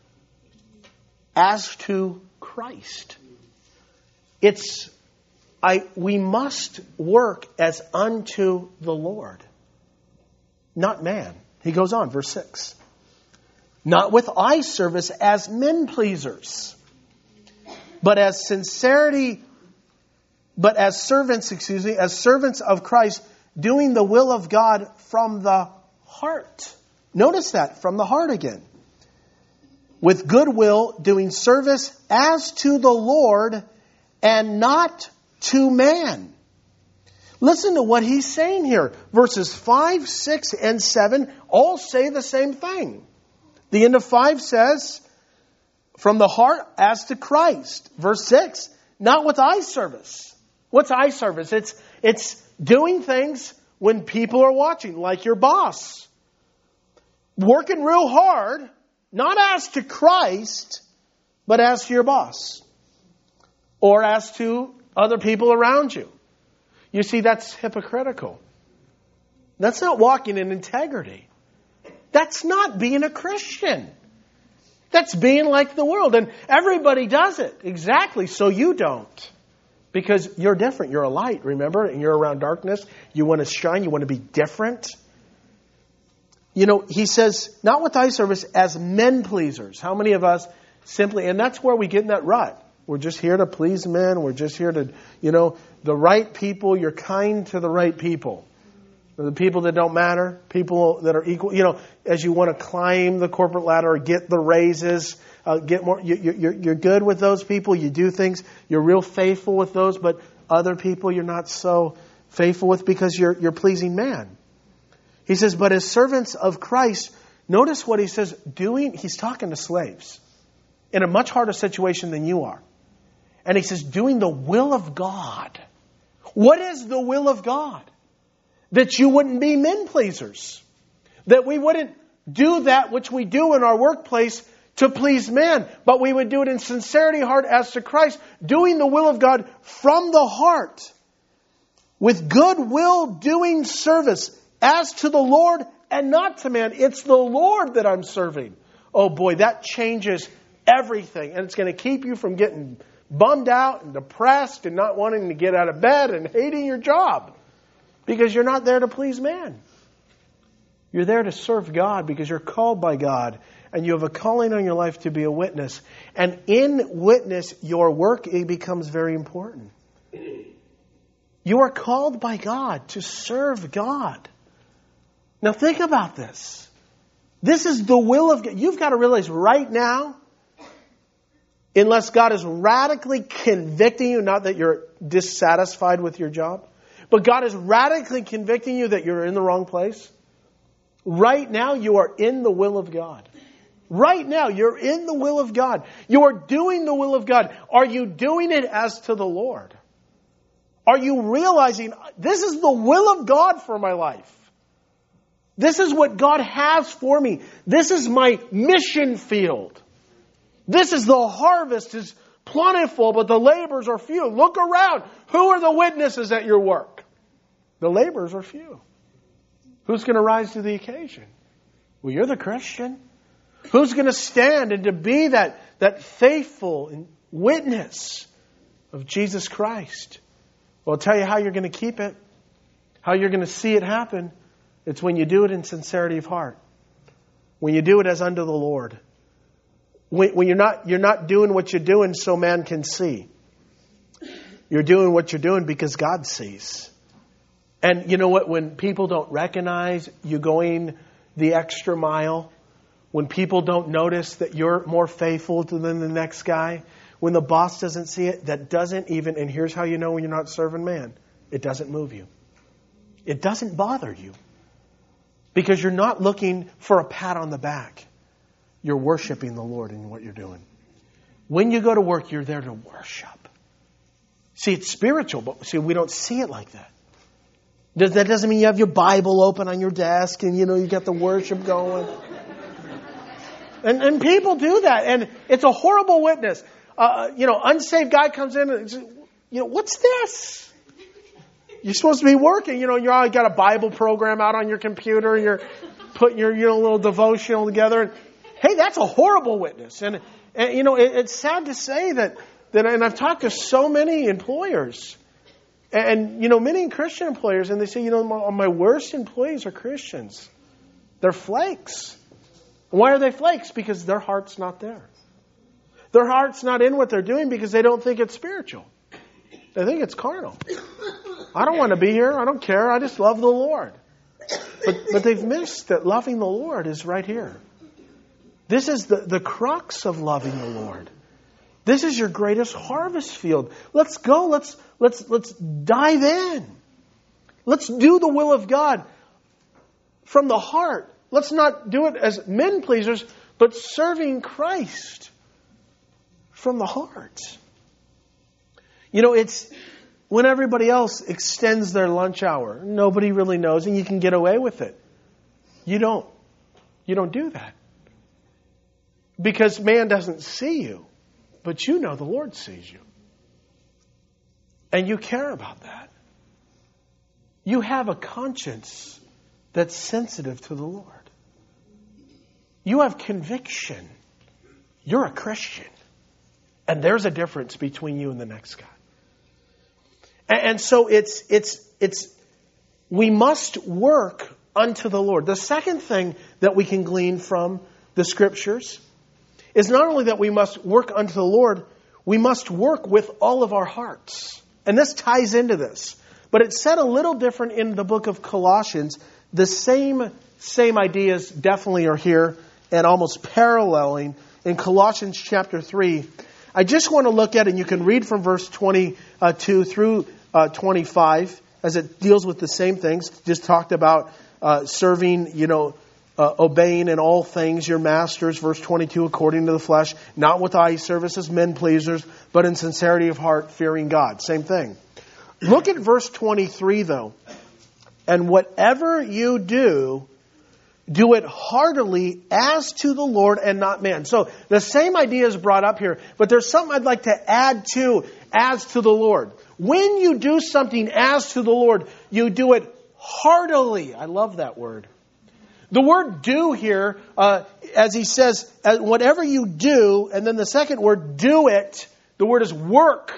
As to Christ. It's, I, we must work as unto the Lord. Not man. He goes on, verse six. Not with eye service as men pleasers, but as sincerity, but as servants, excuse me, as servants of Christ, doing the will of God from the heart. Notice that, from the heart again. With goodwill, doing service as to the Lord and not to man. Listen to what he's saying here. Verses five, six, and seven all say the same thing. The end of five says, from the heart as to Christ. Verse six, not with eye service. What's eye service? It's, it's doing things when people are watching, like your boss. Working real hard. Not as to Christ, but as to your boss. Or as to other people around you. You see, that's hypocritical. That's not walking in integrity. That's not being a Christian. That's being like the world. And everybody does it. Exactly. So you don't. Because you're different. You're a light, remember? And you're around darkness. You want to shine. You want to be different. You know, he says, not with eye service, as men pleasers. How many of us simply, and that's where we get in that rut. We're just here to please men. We're just here to, you know, the right people. You're kind to the right people. The people that don't matter, people that are equal. You know, as you want to climb the corporate ladder or get the raises, uh, get more. You, you're, you're good with those people. You do things. You're real faithful with those, but other people you're not so faithful with because you're you're pleasing man. He says, but as servants of Christ, notice what he says. Doing. He's talking to slaves in a much harder situation than you are, and he says, doing the will of God. What is the will of God? That you wouldn't be men pleasers. That we wouldn't do that which we do in our workplace to please man. But we would do it in sincerity, heart as to Christ. Doing the will of God from the heart. With good will doing service as to the Lord and not to man. It's the Lord that I'm serving. Oh boy, that changes everything. And it's going to keep you from getting bummed out and depressed and not wanting to get out of bed and hating your job. Because you're not there to please man. You're there to serve God because you're called by God. And you have a calling on your life to be a witness. And in witness, your work it becomes very important. You are called by God to serve God. Now think about this. This is the will of God. You've got to realize right now, unless God is radically convicting you, not that you're dissatisfied with your job, but God is radically convicting you that you're in the wrong place. Right now, you are in the will of God. Right now, you're in the will of God. You are doing the will of God. Are you doing it as to the Lord? Are you realizing this is the will of God for my life? This is what God has for me. This is my mission field. This is the harvest is plentiful, but the laborers are few. Look around. Who are the witnesses at your work? The laborers are few. Who's going to rise to the occasion? Well, you're the Christian. Who's going to stand and to be that, that faithful witness of Jesus Christ? Well, I'll tell you how you're going to keep it. How you're going to see it happen. It's when you do it in sincerity of heart. When you do it as unto the Lord. When, when you're not, you're not doing what you're doing so man can see. You're doing what you're doing because God sees. And you know what? When people don't recognize you going the extra mile, when people don't notice that you're more faithful than the next guy, when the boss doesn't see it, that doesn't even, and here's how you know when you're not serving man, it doesn't move you. It doesn't bother you. Because you're not looking for a pat on the back. You're worshiping the Lord in what you're doing. When you go to work, you're there to worship. See, it's spiritual, but see, we don't see it like that. That doesn't mean you have your Bible open on your desk and, you know, you got the worship going. And, and people do that. And it's a horrible witness. Uh, you know, unsaved guy comes in and, you know, what's this? You're supposed to be working. You know, you're all got a Bible program out on your computer. And you're putting your, you know, little devotional together. And, hey, that's a horrible witness. And, and you know, it, it's sad to say that, that, and I've talked to so many employers. And, you know, many Christian employers, and they say, you know, my, my worst employees are Christians. They're flakes. Why are they flakes? Because their heart's not there. Their heart's not in what they're doing because they don't think it's spiritual. They think it's carnal. I don't want to be here. I don't care. I just love the Lord. But, but they've missed that loving the Lord is right here. This is the, the crux of loving the Lord. This is your greatest harvest field. Let's go. Let's let's let's dive in. Let's do the will of God from the heart. Let's not do it as men pleasers, but serving Christ from the heart. You know, it's when everybody else extends their lunch hour. Nobody really knows, and you can get away with it. You don't. You don't do that. Because man doesn't see you. But you know the Lord sees you. And you care about that. You have a conscience that's sensitive to the Lord. You have conviction. You're a Christian. And there's a difference between you and the next guy. And, and so it's, it's, it's, we must work unto the Lord. The second thing that we can glean from the Scriptures is not only that we must work unto the Lord, we must work with all of our hearts. And this ties into this. But it's said a little different in the book of Colossians. The same, same ideas definitely are here and almost paralleling in Colossians chapter three. I just want to look at, and you can read from verse twenty-two through uh, twenty-five as it deals with the same things. Just talked about uh, serving, you know, Uh, obeying in all things your masters, verse twenty-two, according to the flesh, not with eye service as men pleasers, but in sincerity of heart, fearing God. Same thing. Look at verse twenty-three, though. And whatever you do, do it heartily as to the Lord and not man. So the same idea is brought up here, but there's something I'd like to add to as to the Lord. When you do something as to the Lord, you do it heartily. I love that word. The word do here, uh, as he says, uh, whatever you do, and then the second word, do it, the word is work.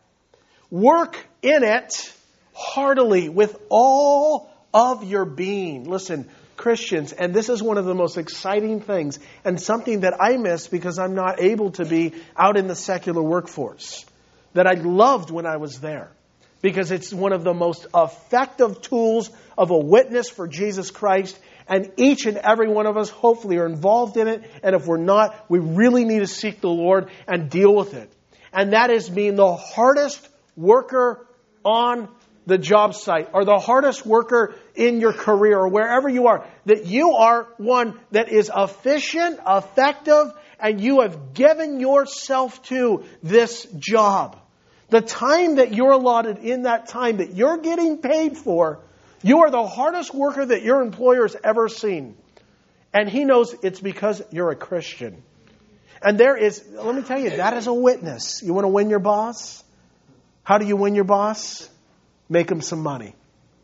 Work in it heartily with all of your being. Listen, Christians, and this is one of the most exciting things and something that I miss because I'm not able to be out in the secular workforce that I loved when I was there. Because it's one of the most effective tools of a witness for Jesus Christ. And each and every one of us hopefully are involved in it. And if we're not, we really need to seek the Lord and deal with it. And that is being the hardest worker on the job site or the hardest worker in your career or wherever you are. That you are one that is efficient, effective, and you have given yourself to this job. The time that you're allotted in that time that you're getting paid for, you are the hardest worker that your employer has ever seen. And he knows it's because you're a Christian. And there is, let me tell you, that is a witness. You want to win your boss? How do you win your boss? Make him some money.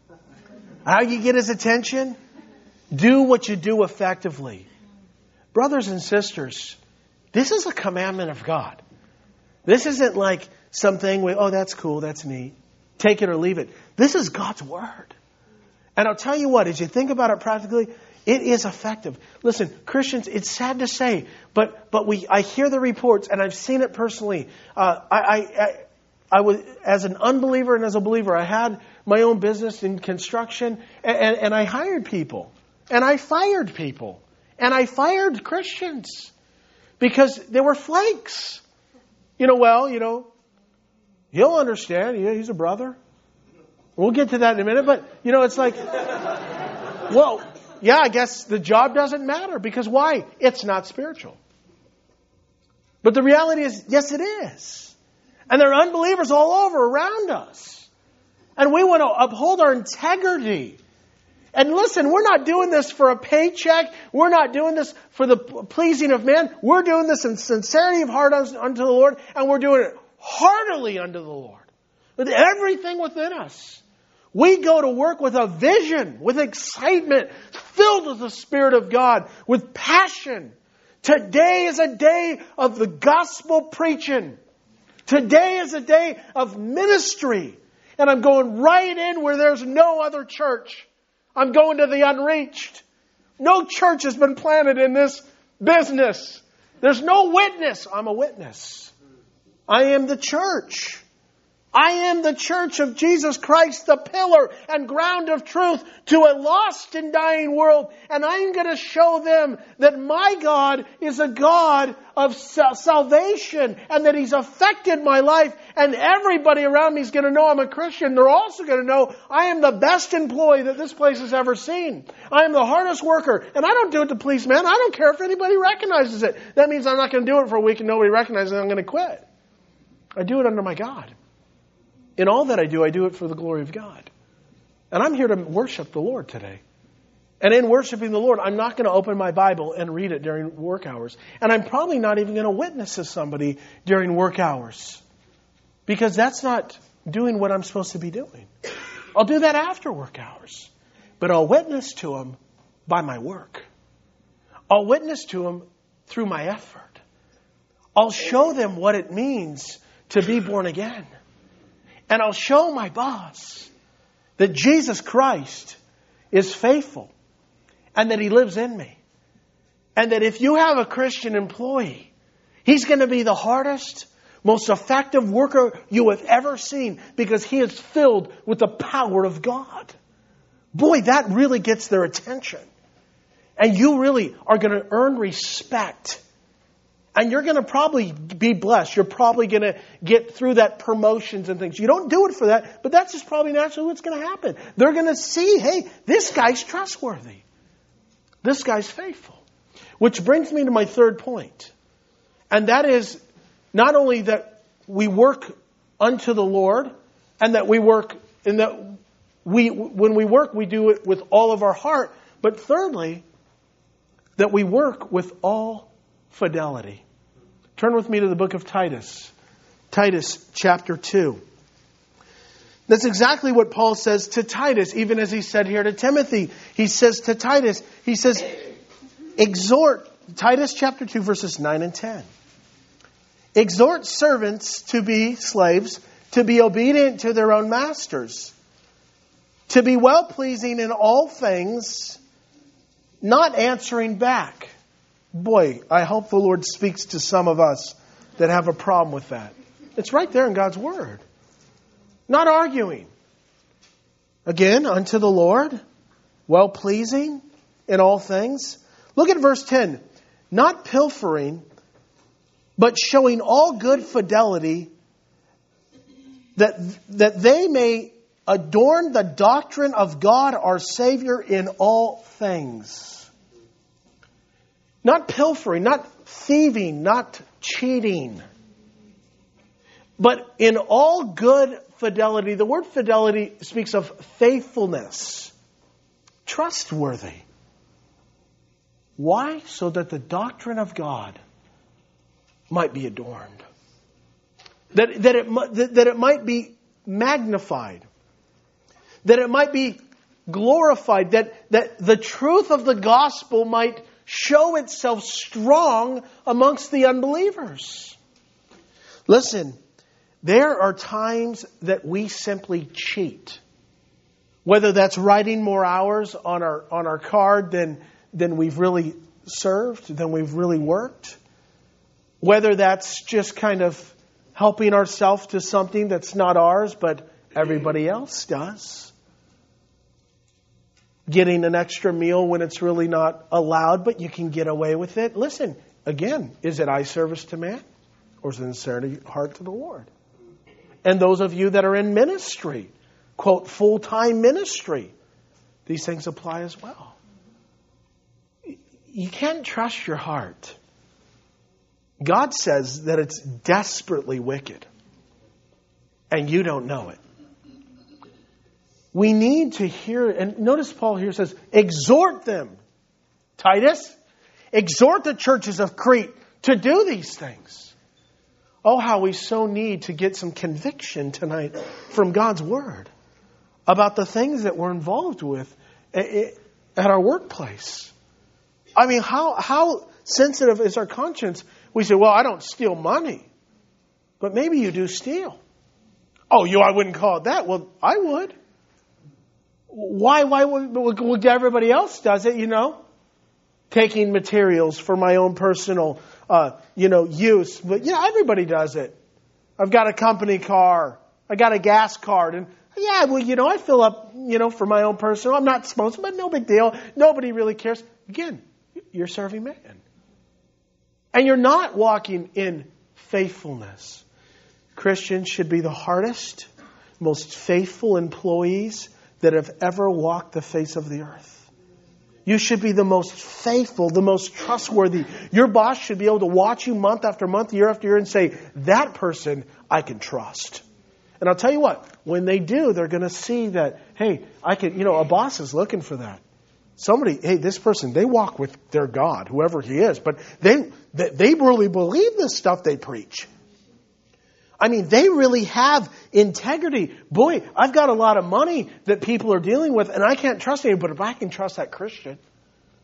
How you get his attention? Do what you do effectively. Brothers and sisters, this is a commandment of God. This isn't like something we, oh, that's cool, that's neat. Take it or leave it. This is God's Word. And I'll tell you what, as you think about it practically, it is effective. Listen, Christians, it's sad to say, but but we I hear the reports, and I've seen it personally. Uh, I, I, I I was as an unbeliever and as a believer, I had my own business in construction, and, and, and I hired people, and I fired people, and I fired Christians because they were flakes. You know, well, you know, he'll understand. He's a brother. We'll get to that in a minute. But, you know, it's like, well, yeah, I guess the job doesn't matter. Because why? It's not spiritual. But the reality is, yes, it is. And there are unbelievers all over around us. And we want to uphold our integrity. And listen, we're not doing this for a paycheck. We're not doing this for the pleasing of man. We're doing this in sincerity of heart unto the Lord. And we're doing it heartily unto the Lord. With everything within us. We go to work with a vision, with excitement, filled with the Spirit of God, with passion. Today is a day of the gospel preaching. Today is a day of ministry. And I'm going right in where there's no other church. I'm going to the unreached. No church has been planted in this business. There's no witness. I'm a witness. I am the church. I am the church of Jesus Christ, the pillar and ground of truth to a lost and dying world. And I'm going to show them that my God is a God of salvation and that He's affected my life. And everybody around me is going to know I'm a Christian. They're also going to know I am the best employee that this place has ever seen. I am the hardest worker. And I don't do it to please man. I don't care if anybody recognizes it. That means I'm not going to do it for a week and nobody recognizes it and I'm going to quit. I do it under my God. In all that I do, I do it for the glory of God. And I'm here to worship the Lord today. And in worshiping the Lord, I'm not going to open my Bible and read it during work hours. And I'm probably not even going to witness to somebody during work hours. Because that's not doing what I'm supposed to be doing. I'll do that after work hours. But I'll witness to them by my work. I'll witness to them through my effort. I'll show them what it means to be born again. And I'll show my boss that Jesus Christ is faithful and that He lives in me. And that if you have a Christian employee, he's going to be the hardest, most effective worker you have ever seen because he is filled with the power of God. Boy, that really gets their attention. And you really are going to earn respect. And you're going to probably be blessed. You're probably going to get through that promotions and things. You don't do it for that, but that's just probably naturally what's going to happen. They're going to see, hey, this guy's trustworthy. This guy's faithful. Which brings me to my third point. And that is not only that we work unto the Lord and that we work in that we when we work we do it with all of our heart, but thirdly, that we work with all fidelity. Turn with me to the book of Titus. Titus chapter two. That's exactly what Paul says to Titus, even as he said here to Timothy. He says to Titus, he says, exhort, Titus chapter two, verses nine and ten. Exhort servants to be slaves, to be obedient to their own masters, to be well-pleasing in all things, not answering back. Boy, I hope the Lord speaks to some of us that have a problem with that. It's right there in God's Word. Not arguing. Again, unto the Lord, well-pleasing in all things. Look at verse ten. Not pilfering, but showing all good fidelity, that, that they may adorn the doctrine of God our Savior in all things. Not pilfering, not thieving, not cheating, but in all good fidelity. The word fidelity speaks of faithfulness, trustworthy. Why? So that the doctrine of God might be adorned. That, that, it, that it might be magnified. That it might be glorified. That, that the truth of the gospel might show itself strong amongst the unbelievers. Listen, there are times that we simply cheat. Whether that's writing more hours on our on our card than, than we've really served, than we've really worked. Whether that's just kind of helping ourselves to something that's not ours, but everybody else does. Getting an extra meal when it's really not allowed, but you can get away with it. Listen, again, is it eye service to man? Or is it sincerity heart to the Lord? And those of you that are in ministry, quote, full-time ministry, these things apply as well. You can't trust your heart. God says that it's desperately wicked. And you don't know it. We need to hear, and notice Paul here says, exhort them, Titus. Exhort the churches of Crete to do these things. Oh, how we so need to get some conviction tonight from God's Word about the things that we're involved with at our workplace. I mean, how how sensitive is our conscience? We say, well, I don't steal money. But maybe you do steal. Oh, you, I wouldn't call it that. Well, I would. Why, why would, would everybody else does it, you know? Taking materials for my own personal, uh, you know, use. But, yeah, everybody does it. I've got a company car. I got a gas card. And, yeah, well, you know, I fill up, you know, for my own personal. I'm not supposed to, but no big deal. Nobody really cares. Again, you're serving man. And you're not walking in faithfulness. Christians should be the hardest, most faithful employees that have ever walked the face of the earth. You should be the most faithful, the most trustworthy. Your boss should be able to watch you month after month, year after year, and say, that person I can trust. And I'll tell you what, when they do, they're going to see that, hey, I can, you know, a boss is looking for that. Somebody, hey, this person, they walk with their God, whoever he is, but they they really believe this stuff they preach. I mean, they really have integrity. Boy, I've got a lot of money that people are dealing with, and I can't trust anybody, but if I can trust that Christian,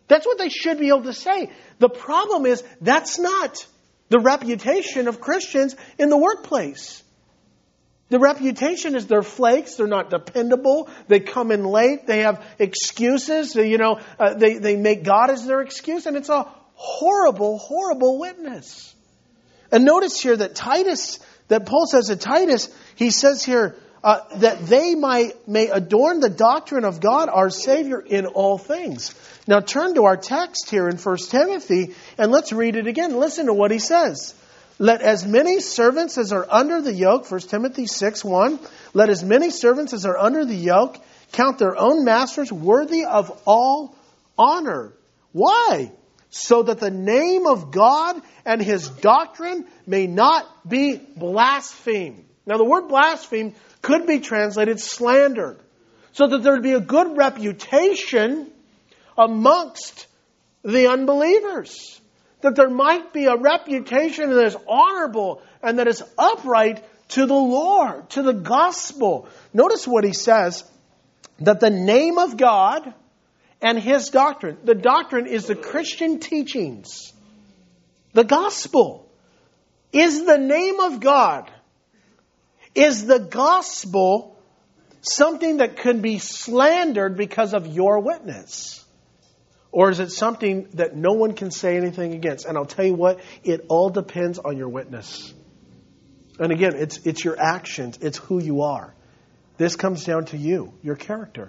That's what they should be able to say. The problem is that's not the reputation of Christians in the workplace. The reputation is they're flakes, they're not dependable, they come in late, they have excuses, they, you know, uh, they, they make God as their excuse, and it's a horrible, horrible witness. And notice here that Titus, that Paul says to Titus, he says here, uh, that they might may adorn the doctrine of God, our Savior, in all things. Now turn to our text here in First Timothy, and let's read it again. Listen to what he says. Let as many servants as are under the yoke, First Timothy six one, let as many servants as are under the yoke count their own masters worthy of all honor. Why? So that the name of God and His doctrine may not be blasphemed. Now the word blaspheme could be translated slandered. So that there would be a good reputation amongst the unbelievers. That there might be a reputation that is honorable and that is upright to the Lord, to the gospel. Notice what he says, that the name of God and His doctrine. The doctrine is the Christian teachings. The gospel is the name of God. Is the gospel something that could be slandered because of your witness? Or is it something that no one can say anything against? And I'll tell you what, it all depends on your witness. And again, it's it's your actions. It's who you are. This comes down to you, your character,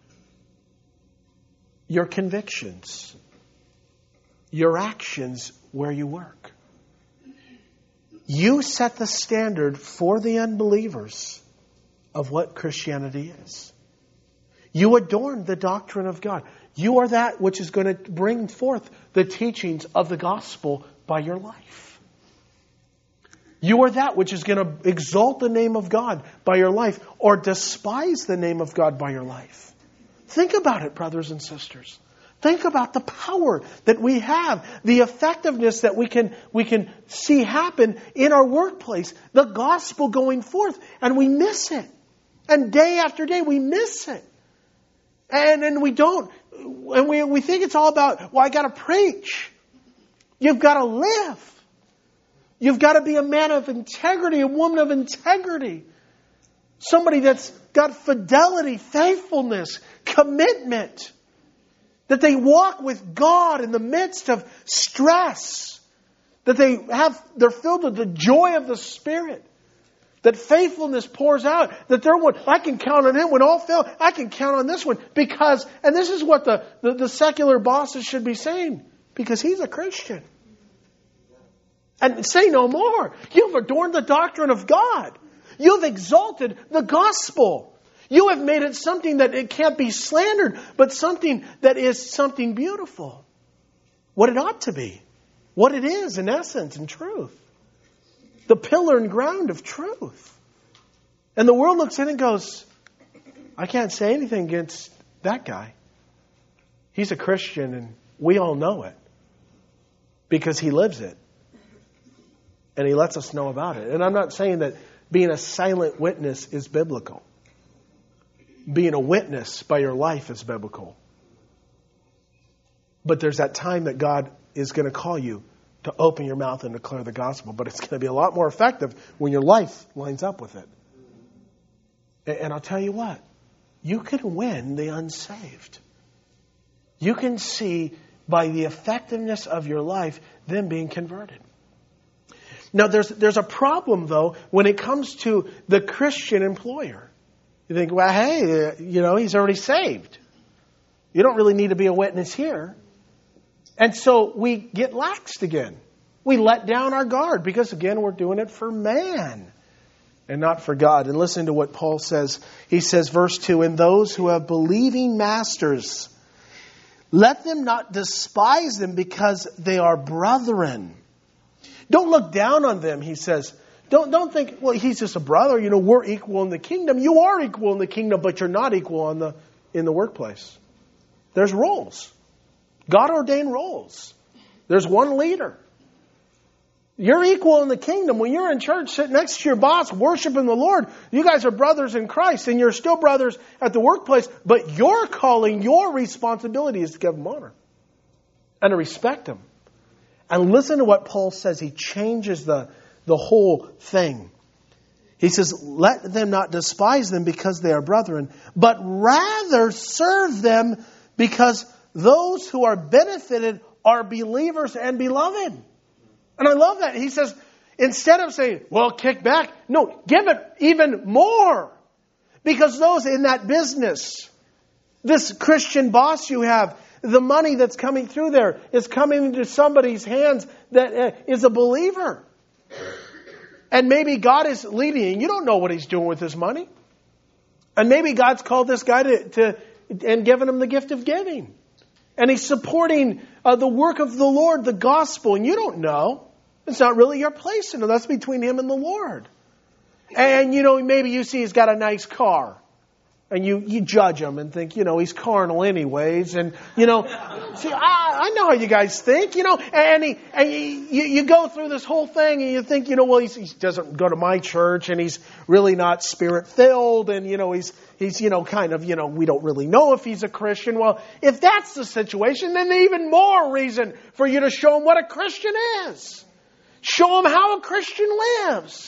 your convictions, your actions where you work. You set the standard for the unbelievers of what Christianity is. You adorn the doctrine of God. You are that which is going to bring forth the teachings of the gospel by your life. You are that which is going to exalt the name of God by your life or despise the name of God by your life. Think about it, brothers and sisters. Think about the power that we have, the effectiveness that we can we can see happen in our workplace, the gospel going forth, and we miss it. And day after day we miss it. And and we don't. And we, we think it's all about, well, I got to preach. You've got to live. You've got to be a man of integrity, a woman of integrity. Somebody that's got fidelity, faithfulness, commitment. That they walk with God in the midst of stress. That they have, they're filled with the joy of the Spirit. That faithfulness pours out. That they're one, I can count on him when all fail. I can count on this one because, and this is what the, the, the secular bosses should be saying. Because he's a Christian. And say no more. You've adorned the doctrine of God. You've exalted the gospel. You have made it something that it can't be slandered, but something that is something beautiful. What it ought to be. What it is in essence and truth. The pillar and ground of truth. And the world looks in and goes, I can't say anything against that guy. He's a Christian and we all know it. Because he lives it. And he lets us know about it. And I'm not saying that being a silent witness is biblical. Being a witness by your life is biblical. But there's that time that God is going to call you to open your mouth and declare the gospel. But it's going to be a lot more effective when your life lines up with it. And I'll tell you what. You can win the unsaved. You can see by the effectiveness of your life them being converted. Now there's there's a problem though when it comes to the Christian employer. You think, well, hey, you know, he's already saved. You don't really need to be a witness here. And so we get laxed again. We let down our guard because, again, we're doing it for man and not for God. And listen to what Paul says. He says, verse two, and those who have believing masters, let them not despise them because they are brethren. Don't look down on them, he says. Don't, don't think, well, he's just a brother. You know, we're equal in the kingdom. You are equal in the kingdom, but you're not equal in the, in the workplace. There's roles. God ordained roles. There's one leader. You're equal in the kingdom. When you're in church, sitting next to your boss, worshiping the Lord, you guys are brothers in Christ, and you're still brothers at the workplace, but your calling, your responsibility is to give them honor. and to respect them. And listen to what Paul says. He changes the, the whole thing. He says, let them not despise them because they are brethren, but rather serve them because those who are benefited are believers and beloved. And I love that. He says, instead of saying, well, kick back, no, give it even more. Because those in that business, this Christian boss you have, the money that's coming through there is coming into somebody's hands that uh, is a believer. And maybe God is leading you. You don't know what He's doing with His money. And maybe God's called this guy to, to and given him the gift of giving. And He's supporting uh, the work of the Lord, the gospel. And you don't know. It's not really your place to know. That's between Him and the Lord. And, you know, maybe you see He's got a nice car. And you, you judge him and think, you know, he's carnal anyways. And, you know, see, I, I know how you guys think, you know. And, he, and you, you go through this whole thing and you think, you know, well, he's, he doesn't go to my church and he's really not Spirit-filled. And, you know, he's, he's, you know, kind of, you know, we don't really know if he's a Christian. Well, if that's the situation, then even more reason for you to show him what a Christian is. Show him how a Christian lives.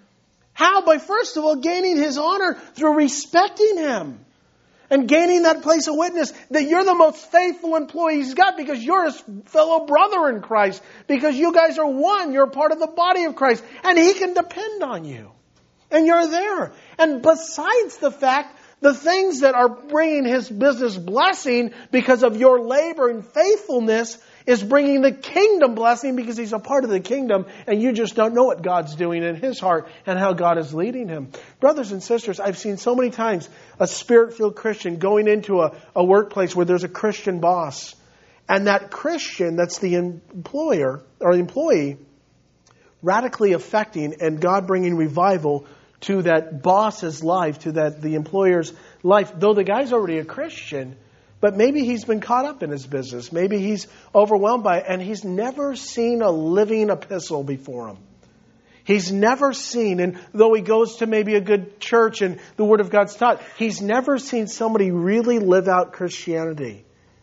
How? By first of all, gaining His honor through respecting Him. And gaining that place of witness that you're the most faithful employee He's got because you're His fellow brother in Christ. Because you guys are one. You're part of the body of Christ. And He can depend on you. And you're there. And besides the fact, the things that are bringing His business blessing because of your labor and faithfulness is bringing the kingdom blessing because He's a part of the kingdom and you just don't know what God's doing in His heart and how God is leading him. Brothers and sisters, I've seen so many times a Spirit-filled Christian going into a, a workplace where there's a Christian boss. And that Christian, that's the employer or employee, radically affecting and God bringing revival to that boss's life, to that the employer's life. Though the guy's already a Christian, but maybe he's been caught up in his business. Maybe he's overwhelmed by it. And he's never seen a living epistle before him. He's never seen, and though he goes to maybe a good church and the Word of God's taught, he's never seen somebody really live out Christianity.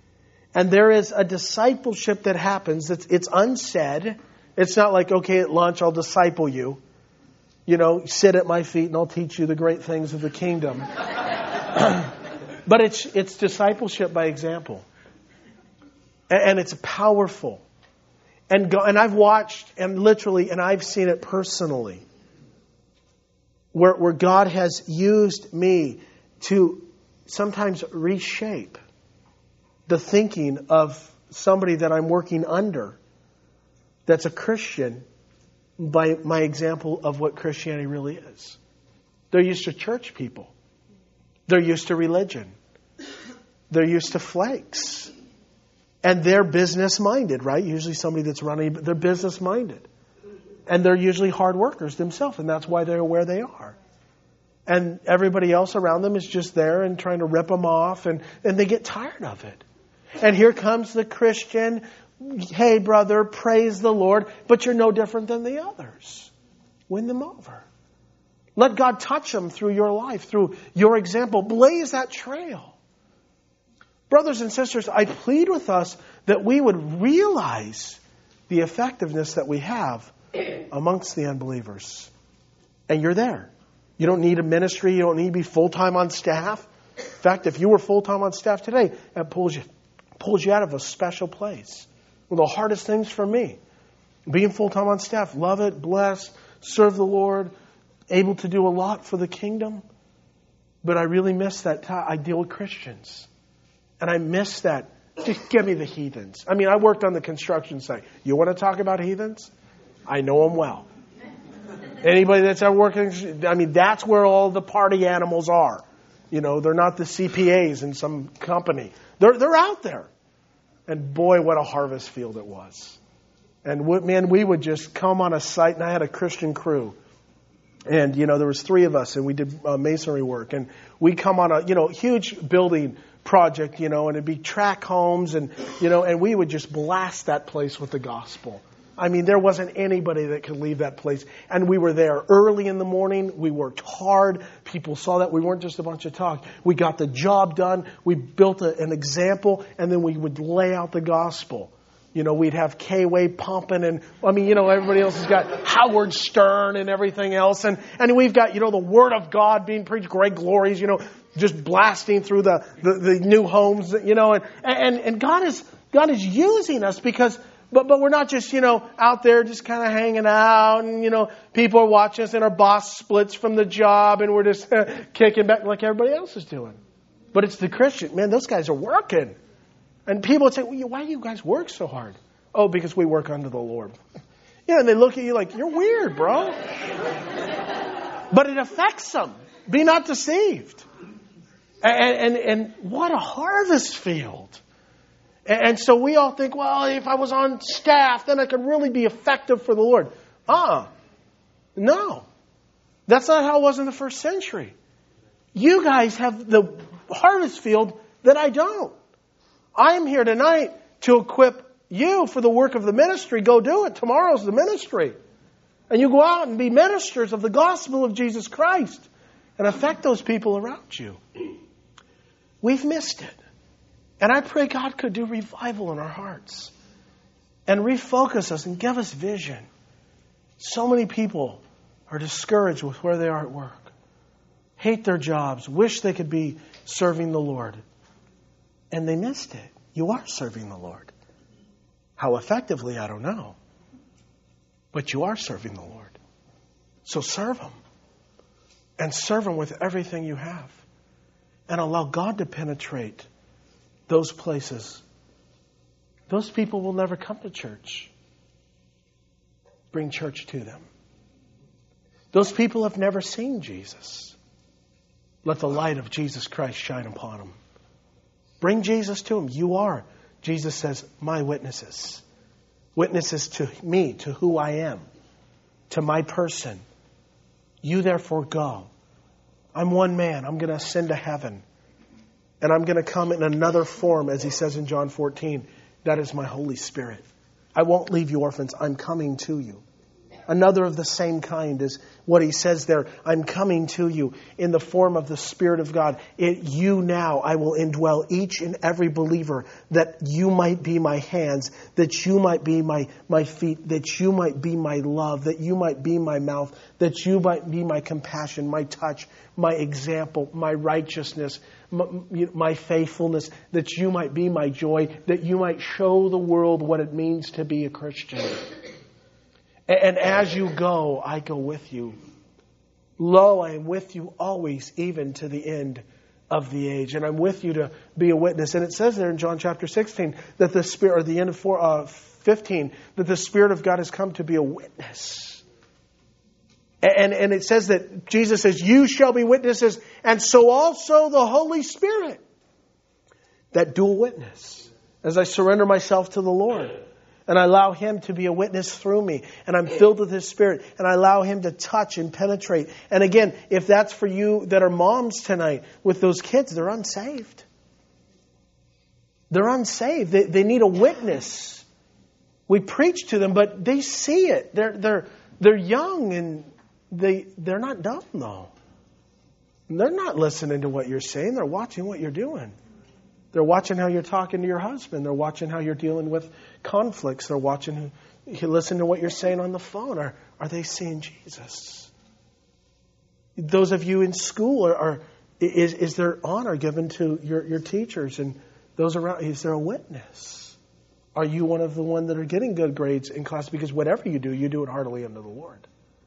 And there is a discipleship that happens. It's, it's unsaid. It's not like, okay, at lunch I'll disciple you. You know, sit at my feet and I'll teach you the great things of the kingdom. But it's it's discipleship by example. And, and it's powerful. And go, and I've watched and literally, and I've seen it personally, where, where God has used me to sometimes reshape the thinking of somebody that I'm working under that's a Christian by my example of what Christianity really is. They're used to church people. They're used to religion. They're used to flakes. And they're business-minded, right? Usually somebody that's running, they're business-minded. And they're usually hard workers themselves, and that's why they're where they are. And everybody else around them is just there and trying to rip them off, and, and they get tired of it. And here comes the Christian, hey brother, praise the Lord, but you're no different than the others. Win them over. Let God touch them through your life, through your example. Blaze that trail. Brothers and sisters, I plead with us that we would realize the effectiveness that we have amongst the unbelievers. And you're there. You don't need a ministry. You don't need to be full-time on staff. In fact, if you were full-time on staff today, that pulls you, pulls you out of a special place. One of the hardest things for me, being full-time on staff, love it, bless, serve the Lord, able to do a lot for the kingdom. But I really miss that time. I deal with Christians. And I miss that. Just give me the heathens. I mean, I worked on the construction site. You want to talk about heathens? I know them well. Anybody that's ever working, I mean, that's where all the party animals are. You know, they're not the C P As in some company. They're they're out there. And boy, what a harvest field it was. And man, we would just come on a site, and I had a Christian crew. And, you know, there was three of us, and we did uh, masonry work. And we come on a, you know, huge building project, you know, and it'd be track homes, and, you know, and we would just blast that place with the gospel. I mean, there wasn't anybody that could leave that place. And we were there early in the morning. We worked hard. People saw that. We weren't just a bunch of talk. We got the job done. We built a, an example, and then we would lay out the gospel you know, we'd have K-Wave pumping and, I mean, you know, everybody else has got Howard Stern and everything else. And, and we've got, you know, the Word of God being preached, Greg Glories, you know, just blasting through the, the, the new homes, you know, and, and, and God is, God is using us because, but, but we're not just, you know, out there just kind of hanging out and, you know, people are watching us and our boss splits from the job and we're just kicking back like everybody else is doing. But it's the Christian. Man, those guys are working. And people would say, well, why do you guys work so hard? Oh, because we work under the Lord. Yeah, and they look at you like, you're weird, bro. But it affects them. Be not deceived. And, and, and what a harvest field. And, and so we all think, well, if I was on staff, then I could really be effective for the Lord. Uh-uh. No. That's not how it was in the first century. You guys have the harvest field that I don't. I'm here tonight to equip you for the work of the ministry. Go do it. Tomorrow's the ministry. And you go out and be ministers of the gospel of Jesus Christ and affect those people around you. We've missed it. And I pray God could do revival in our hearts and refocus us and give us vision. So many people are discouraged with where they are at work, hate their jobs, wish they could be serving the Lord. And they missed it. You are serving the Lord. How effectively, I don't know. But you are serving the Lord. So serve Him. And serve Him with everything you have. And allow God to penetrate those places. Those people will never come to church. Bring church to them. Those people have never seen Jesus. Let the light of Jesus Christ shine upon them. Bring Jesus to them. You are, Jesus says, my witnesses. Witnesses to me, to who I am, to my person. You therefore go. I'm one man. I'm going to ascend to heaven. And I'm going to come in another form, as He says in John fourteen. That is my Holy Spirit. I won't leave you orphans. I'm coming to you. Another of the same kind is what He says there. I'm coming to you in the form of the Spirit of God. It, you now, I will indwell each and every believer, that you might be my hands, that you might be my, my feet, that you might be my love, that you might be my mouth, that you might be my compassion, my touch, my example, my righteousness, my, my faithfulness, that you might be my joy, that you might show the world what it means to be a Christian. And as you go, I go with you. Lo, I am with you always, even to the end of the age. And I'm with you to be a witness. And it says there in John chapter sixteen, that the Spirit, or the end of four, uh, fifteen, that the Spirit of God has come to be a witness. And, and it says that Jesus says, you shall be witnesses, and so also the Holy Spirit. That dual witness. As I surrender myself to the Lord. And I allow Him to be a witness through me. And I'm filled with His Spirit. And I allow Him to touch and penetrate. And again, if that's for you that are moms tonight with those kids, they're unsaved. They're unsaved. They, they need a witness. We preach to them, but they see it. They're, they're, they're young and they, they're not dumb though. They're not listening to what you're saying. They're watching what you're doing. They're watching how you're talking to your husband. They're watching how you're dealing with conflicts. They're watching, you listen to what you're saying on the phone. Are, are they seeing Jesus? Those of you in school, are, are is, is there honor given to your, your teachers and those around? Is there a witness? Are you one of the one that are getting good grades in class? Because whatever you do, you do it heartily unto the Lord.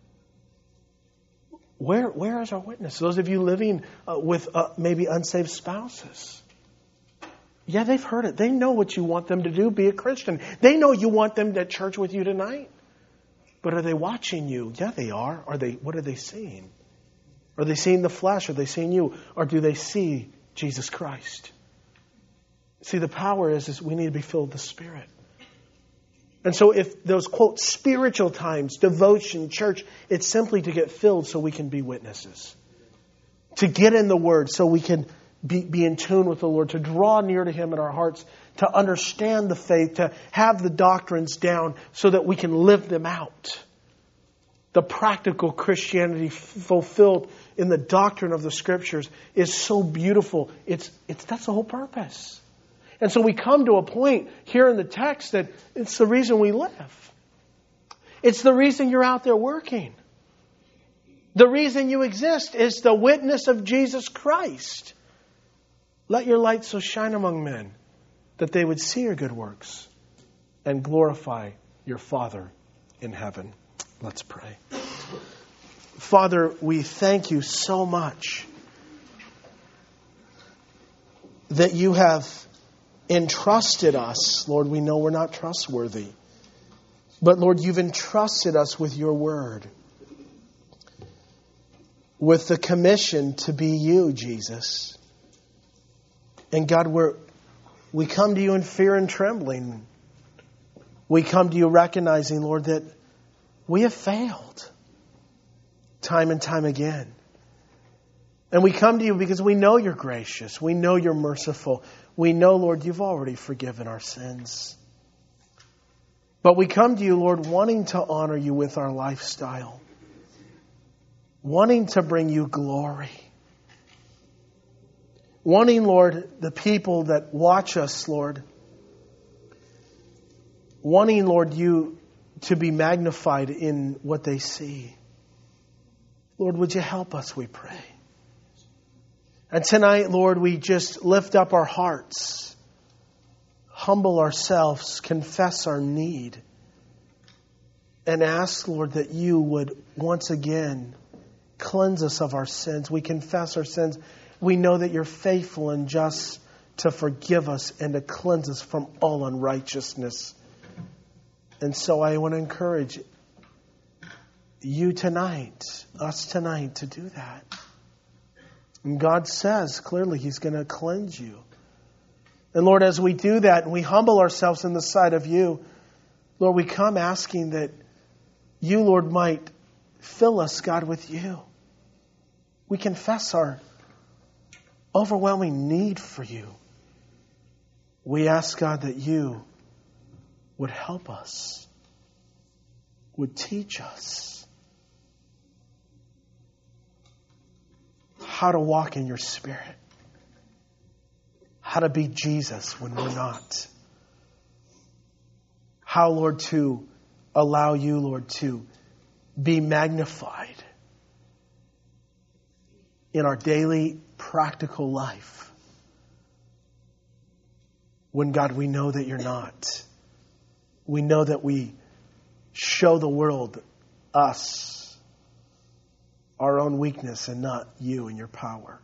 Where, where is our witness? Those of you living uh, with uh, maybe unsaved spouses. Yeah, they've heard it. They know what you want them to do, be a Christian. They know you want them at church with you tonight. But are they watching you? Yeah, they are. Are they? What are they seeing? Are they seeing the flesh? Are they seeing you? Or do they see Jesus Christ? See, the power is, is we need to be filled with the Spirit. And so if those, quote, spiritual times, devotion, church, it's simply to get filled so we can be witnesses. To get in the Word so we can Be, be in tune with the Lord, to draw near to Him in our hearts, to understand the faith, to have the doctrines down so that we can live them out. The practical Christianity f- fulfilled in the doctrine of the Scriptures is so beautiful. It's, it's, that's the whole purpose. And so we come to a point here in the text that it's the reason we live. It's the reason you're out there working. The reason you exist is the witness of Jesus Christ. Let your light so shine among men that they would see your good works and glorify your Father in heaven. Let's pray. Father, we thank you so much that you have entrusted us. Lord, we know we're not trustworthy. But Lord, you've entrusted us with your word. With the commission to be you, Jesus. And God, we're, we come to you in fear and trembling. We come to you recognizing, Lord, that we have failed time and time again. And we come to you because we know you're gracious. We know you're merciful. We know, Lord, you've already forgiven our sins. But we come to you, Lord, wanting to honor you with our lifestyle. Wanting to bring you glory. Wanting, Lord, the people that watch us, Lord. Wanting, Lord, you to be magnified in what they see. Lord, would you help us, we pray. And tonight, Lord, we just lift up our hearts, humble ourselves, confess our need, and ask, Lord, that you would once again cleanse us of our sins. We confess our sins. We know that you're faithful and just to forgive us and to cleanse us from all unrighteousness. And so I want to encourage you tonight, us tonight, to do that. And God says clearly He's going to cleanse you. And Lord, as we do that and we humble ourselves in the sight of you, Lord, we come asking that you, Lord, might fill us, God, with you. We confess our overwhelming need for you. We ask, God, that you would help us, would teach us how to walk in your Spirit, how to be Jesus when we're not, how, Lord, to allow you, Lord, to be magnified in our daily practical life when, God, we know that you're not. We know that we show the world us, our own weakness, and not you and your power.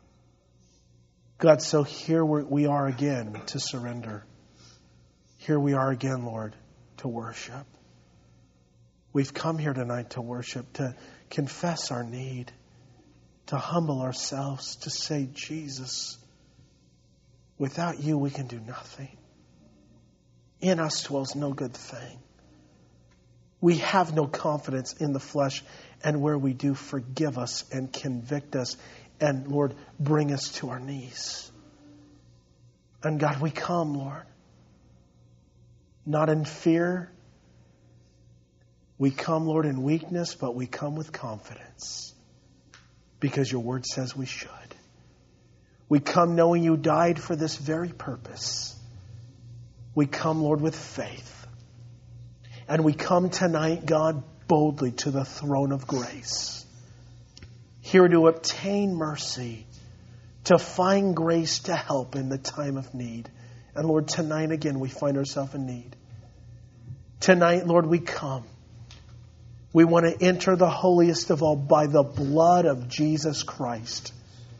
God, so here we are again to surrender. Here we are again, Lord, to worship. We've come here tonight to worship, to confess our need, to humble ourselves, to say, Jesus, without you we can do nothing. In us dwells no good thing. We have no confidence in the flesh, and where we do, forgive us and convict us, and Lord, bring us to our knees. And God, we come, Lord, not in fear. We come, Lord, in weakness, but we come with confidence because your word says we should. We come knowing you died for this very purpose. We come, Lord, with faith. And we come tonight, God, boldly to the throne of grace, here to obtain mercy, to find grace to help in the time of need. And Lord, tonight again we find ourselves in need. Tonight, Lord, we come. We want to enter the holiest of all by the blood of Jesus Christ.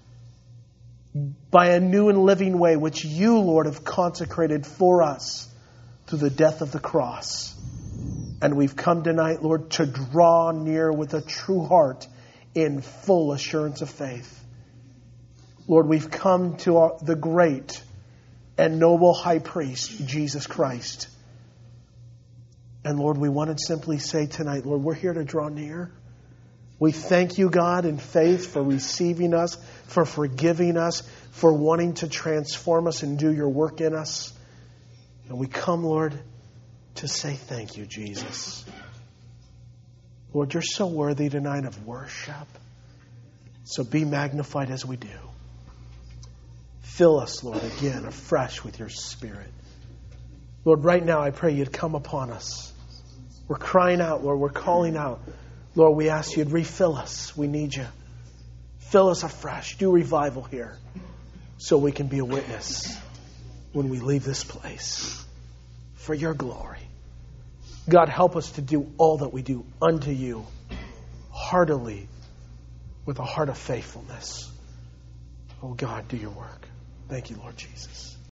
By a new and living way which you, Lord, have consecrated for us through the death of the cross. And we've come tonight, Lord, to draw near with a true heart in full assurance of faith. Lord, we've come to our, the great and noble high priest, Jesus Christ. And Lord, we want to simply say tonight, Lord, we're here to draw near. We thank you, God, in faith for receiving us, for forgiving us, for wanting to transform us and do your work in us. And we come, Lord, to say thank you, Jesus. Lord, you're so worthy tonight of worship. So be magnified as we do. Fill us, Lord, again, afresh with your Spirit. Lord, right now I pray you'd come upon us. We're crying out, Lord. We're calling out. Lord, we ask you'd refill us. We need you. Fill us afresh. Do revival here so we can be a witness when we leave this place for your glory. God, help us to do all that we do unto you heartily with a heart of faithfulness. Oh God, do your work. Thank you, Lord Jesus.